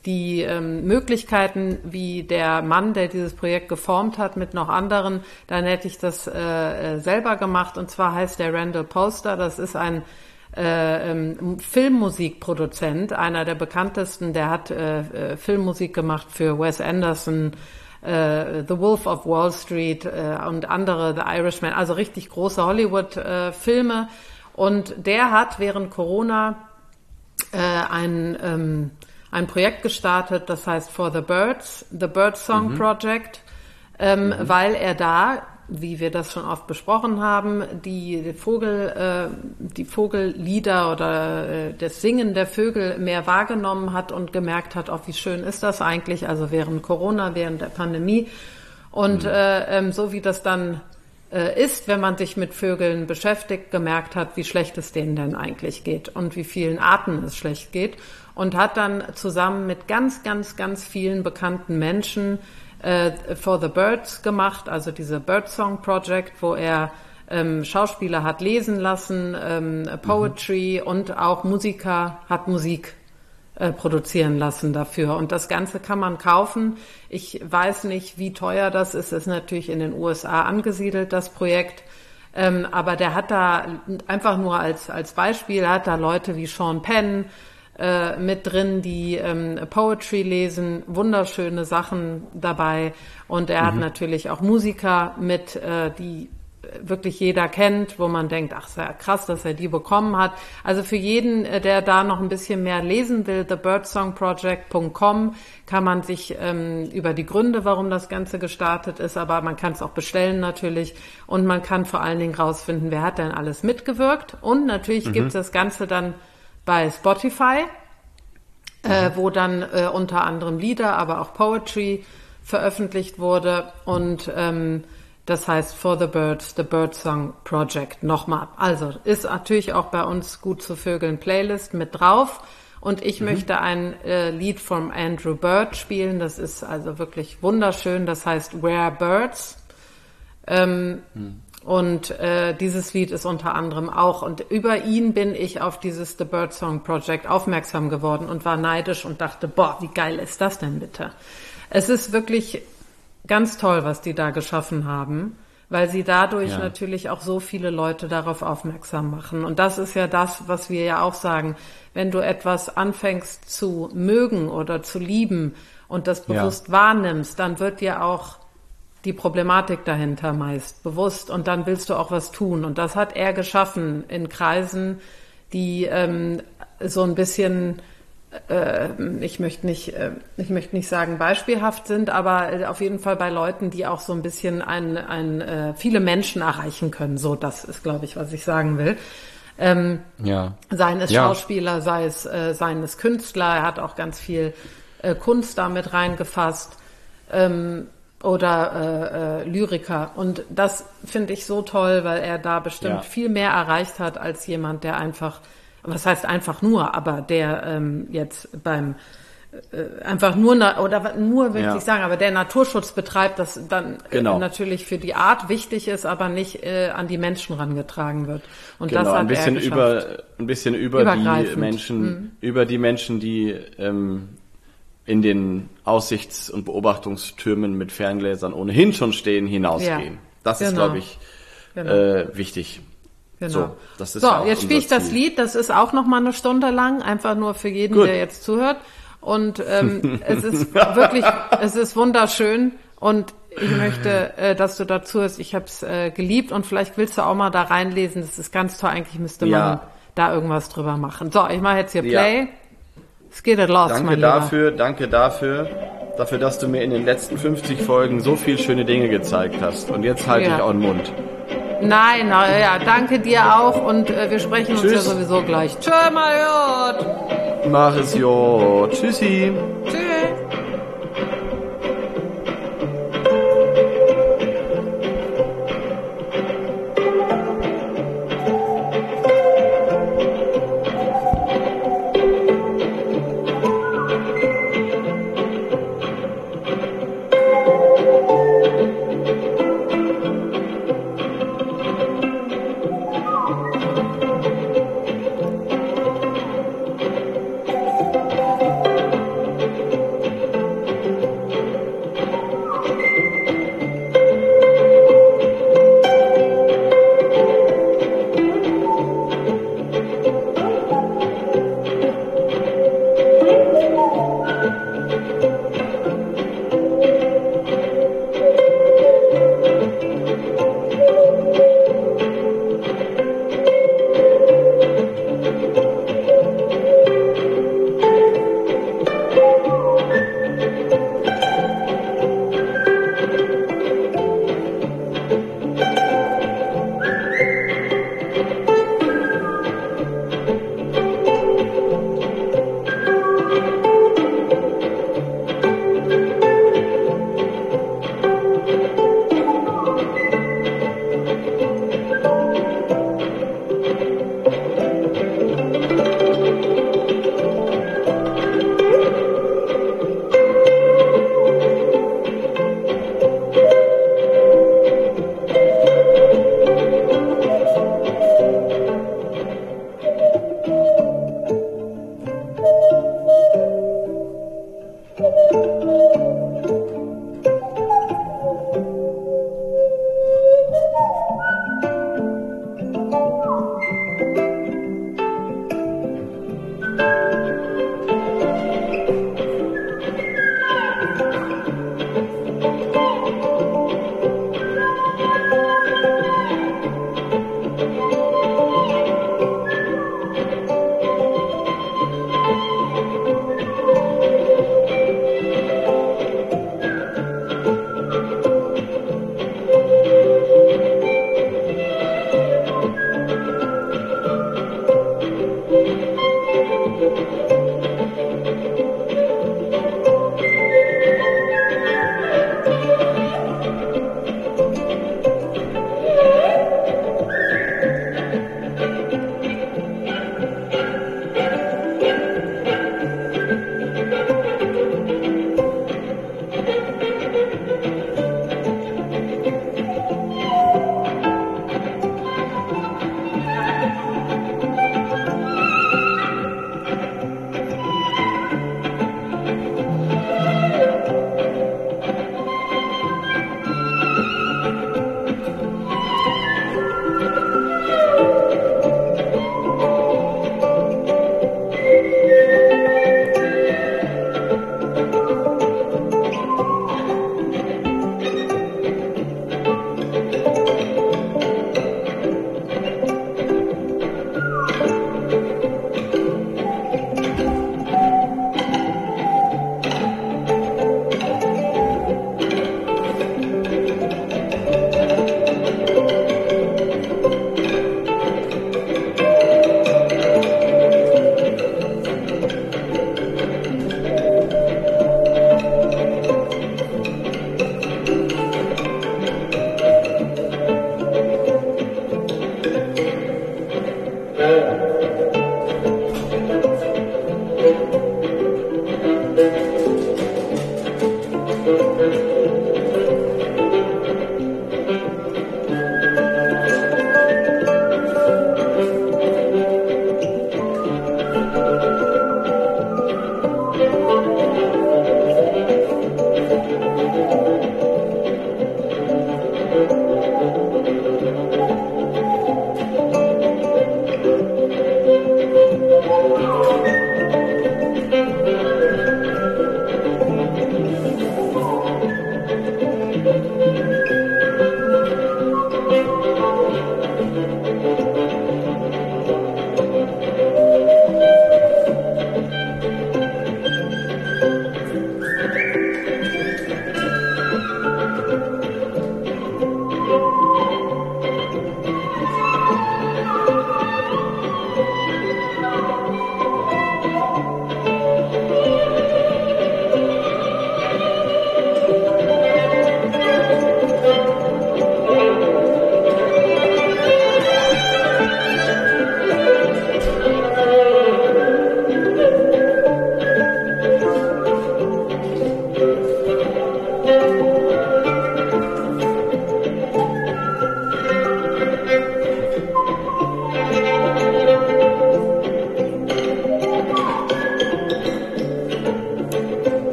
die ähm, Möglichkeiten, wie der Mann, der dieses Projekt geformt hat, mit noch anderen, dann hätte ich das äh, selber gemacht. Und zwar heißt der Randall Poster, das ist ein äh, ähm, Filmmusikproduzent, einer der bekanntesten, der hat äh, Filmmusik gemacht für Wes Anderson, äh, The Wolf of Wall Street äh, und andere, The Irishman, also richtig große Hollywood-Filme. Äh, und der hat während Corona äh, ein ähm, ein Projekt gestartet, das heißt For the Birds, The Bird Song mhm. Project, ähm, mhm. weil er da, wie wir das schon oft besprochen haben, die, die Vogel, äh, die Vogellieder oder äh, das Singen der Vögel mehr wahrgenommen hat und gemerkt hat, oh, wie schön ist das eigentlich, also während Corona, während der Pandemie. Und mhm. äh, ähm, so wie das dann äh, ist, wenn man sich mit Vögeln beschäftigt, gemerkt hat, wie schlecht es denen denn eigentlich geht und wie vielen Arten es schlecht geht. Und hat dann zusammen mit ganz, ganz, ganz vielen bekannten Menschen äh, For the Birds gemacht, also diese Bird Song Project, wo er ähm, Schauspieler hat lesen lassen, ähm, Poetry mhm. und auch Musiker hat Musik äh, produzieren lassen dafür. Und das Ganze kann man kaufen. Ich weiß nicht, wie teuer das ist. Es ist natürlich in den U S A angesiedelt, das Projekt. Ähm, aber der hat da einfach nur als, als Beispiel, hat da Leute wie Sean Penn, mit drin, die ähm, Poetry lesen, wunderschöne Sachen dabei. Und er mhm. hat natürlich auch Musiker mit, äh, die wirklich jeder kennt, wo man denkt, ach, sehr krass, dass er die bekommen hat. Also für jeden, der da noch ein bisschen mehr lesen will, the bird song project dot com, kann man sich ähm, über die Gründe, warum das Ganze gestartet ist, aber man kann es auch bestellen natürlich. Und man kann vor allen Dingen rausfinden, wer hat denn alles mitgewirkt. Und natürlich mhm. gibt es das Ganze dann bei Spotify, äh, wo dann äh, unter anderem Lieder, aber auch Poetry veröffentlicht wurde. Und ähm, das heißt For the Birds, The Bird Song Project nochmal. Also ist natürlich auch bei uns Gut zu Vögeln Playlist mit drauf. Und ich mhm. möchte ein äh, Lied von Andrew Bird spielen. Das ist also wirklich wunderschön. Das heißt Rare Birds. Ähm, mhm. Und äh, dieses Lied ist unter anderem auch, und über ihn bin ich auf dieses The Bird Song Project aufmerksam geworden und war neidisch und dachte, boah, wie geil ist das denn bitte? Es ist wirklich ganz toll, was die da geschaffen haben, weil sie dadurch ja. natürlich auch so viele Leute darauf aufmerksam machen. Und das ist ja das, was wir ja auch sagen, wenn du etwas anfängst zu mögen oder zu lieben und das bewusst ja. wahrnimmst, dann wird dir auch die Problematik dahinter meist bewusst und dann willst du auch was tun. Und das hat er geschaffen in Kreisen, die ähm, so ein bisschen, äh, ich möchte nicht, äh, ich möchte nicht sagen beispielhaft sind, aber äh, auf jeden Fall bei Leuten, die auch so ein bisschen ein, ein, äh, viele Menschen erreichen können. So, das ist, glaube ich, was ich sagen will. Ähm, ja. Seien es ja. Schauspieler, sei es, äh, seien es Künstler. Er hat auch ganz viel äh, Kunst damit reingefasst. Ähm, oder äh, äh, Lyriker. Und das finde ich so toll, weil er da bestimmt ja. viel mehr erreicht hat als jemand, der einfach, was heißt einfach nur, aber der ähm, jetzt beim äh, einfach nur, na, oder nur will ja. ich nicht sagen, aber der Naturschutz betreibt, das dann genau. äh, natürlich für die Art wichtig ist, aber nicht äh, an die Menschen rangetragen wird. Und genau, das hat ein bisschen er über ein bisschen über die Menschen, mhm. über die Menschen, die ähm, in den Aussichts- und Beobachtungstürmen mit Ferngläsern ohnehin schon stehen, hinausgehen. Ja, das genau. ist, glaube ich, genau. äh, wichtig. Genau. So, das ist so ja jetzt spiele ich das Lied, das ist auch noch mal eine Stunde lang, einfach nur für jeden, Gut. der jetzt zuhört. Und ähm, es ist wirklich, es ist wunderschön und ich möchte, äh, dass du dazu hörst. Ich habe es äh, geliebt und vielleicht willst du auch mal da reinlesen. Das ist ganz toll. Eigentlich müsste man ja. da irgendwas drüber machen. So, ich mache jetzt hier Play. Ja. Es geht los, danke mein dafür, Lieber. danke dafür, dafür, dass du mir in den letzten fünfzig Folgen so viel schöne Dinge gezeigt hast. Und jetzt halte ja. ich auch den Mund. Nein, na ja, danke dir auch und äh, wir sprechen uns Tschüss. ja sowieso gleich. Tschö, mal gut. Mach es gut. Tschüssi. Tschüss.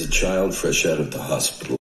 a child fresh out of the hospital.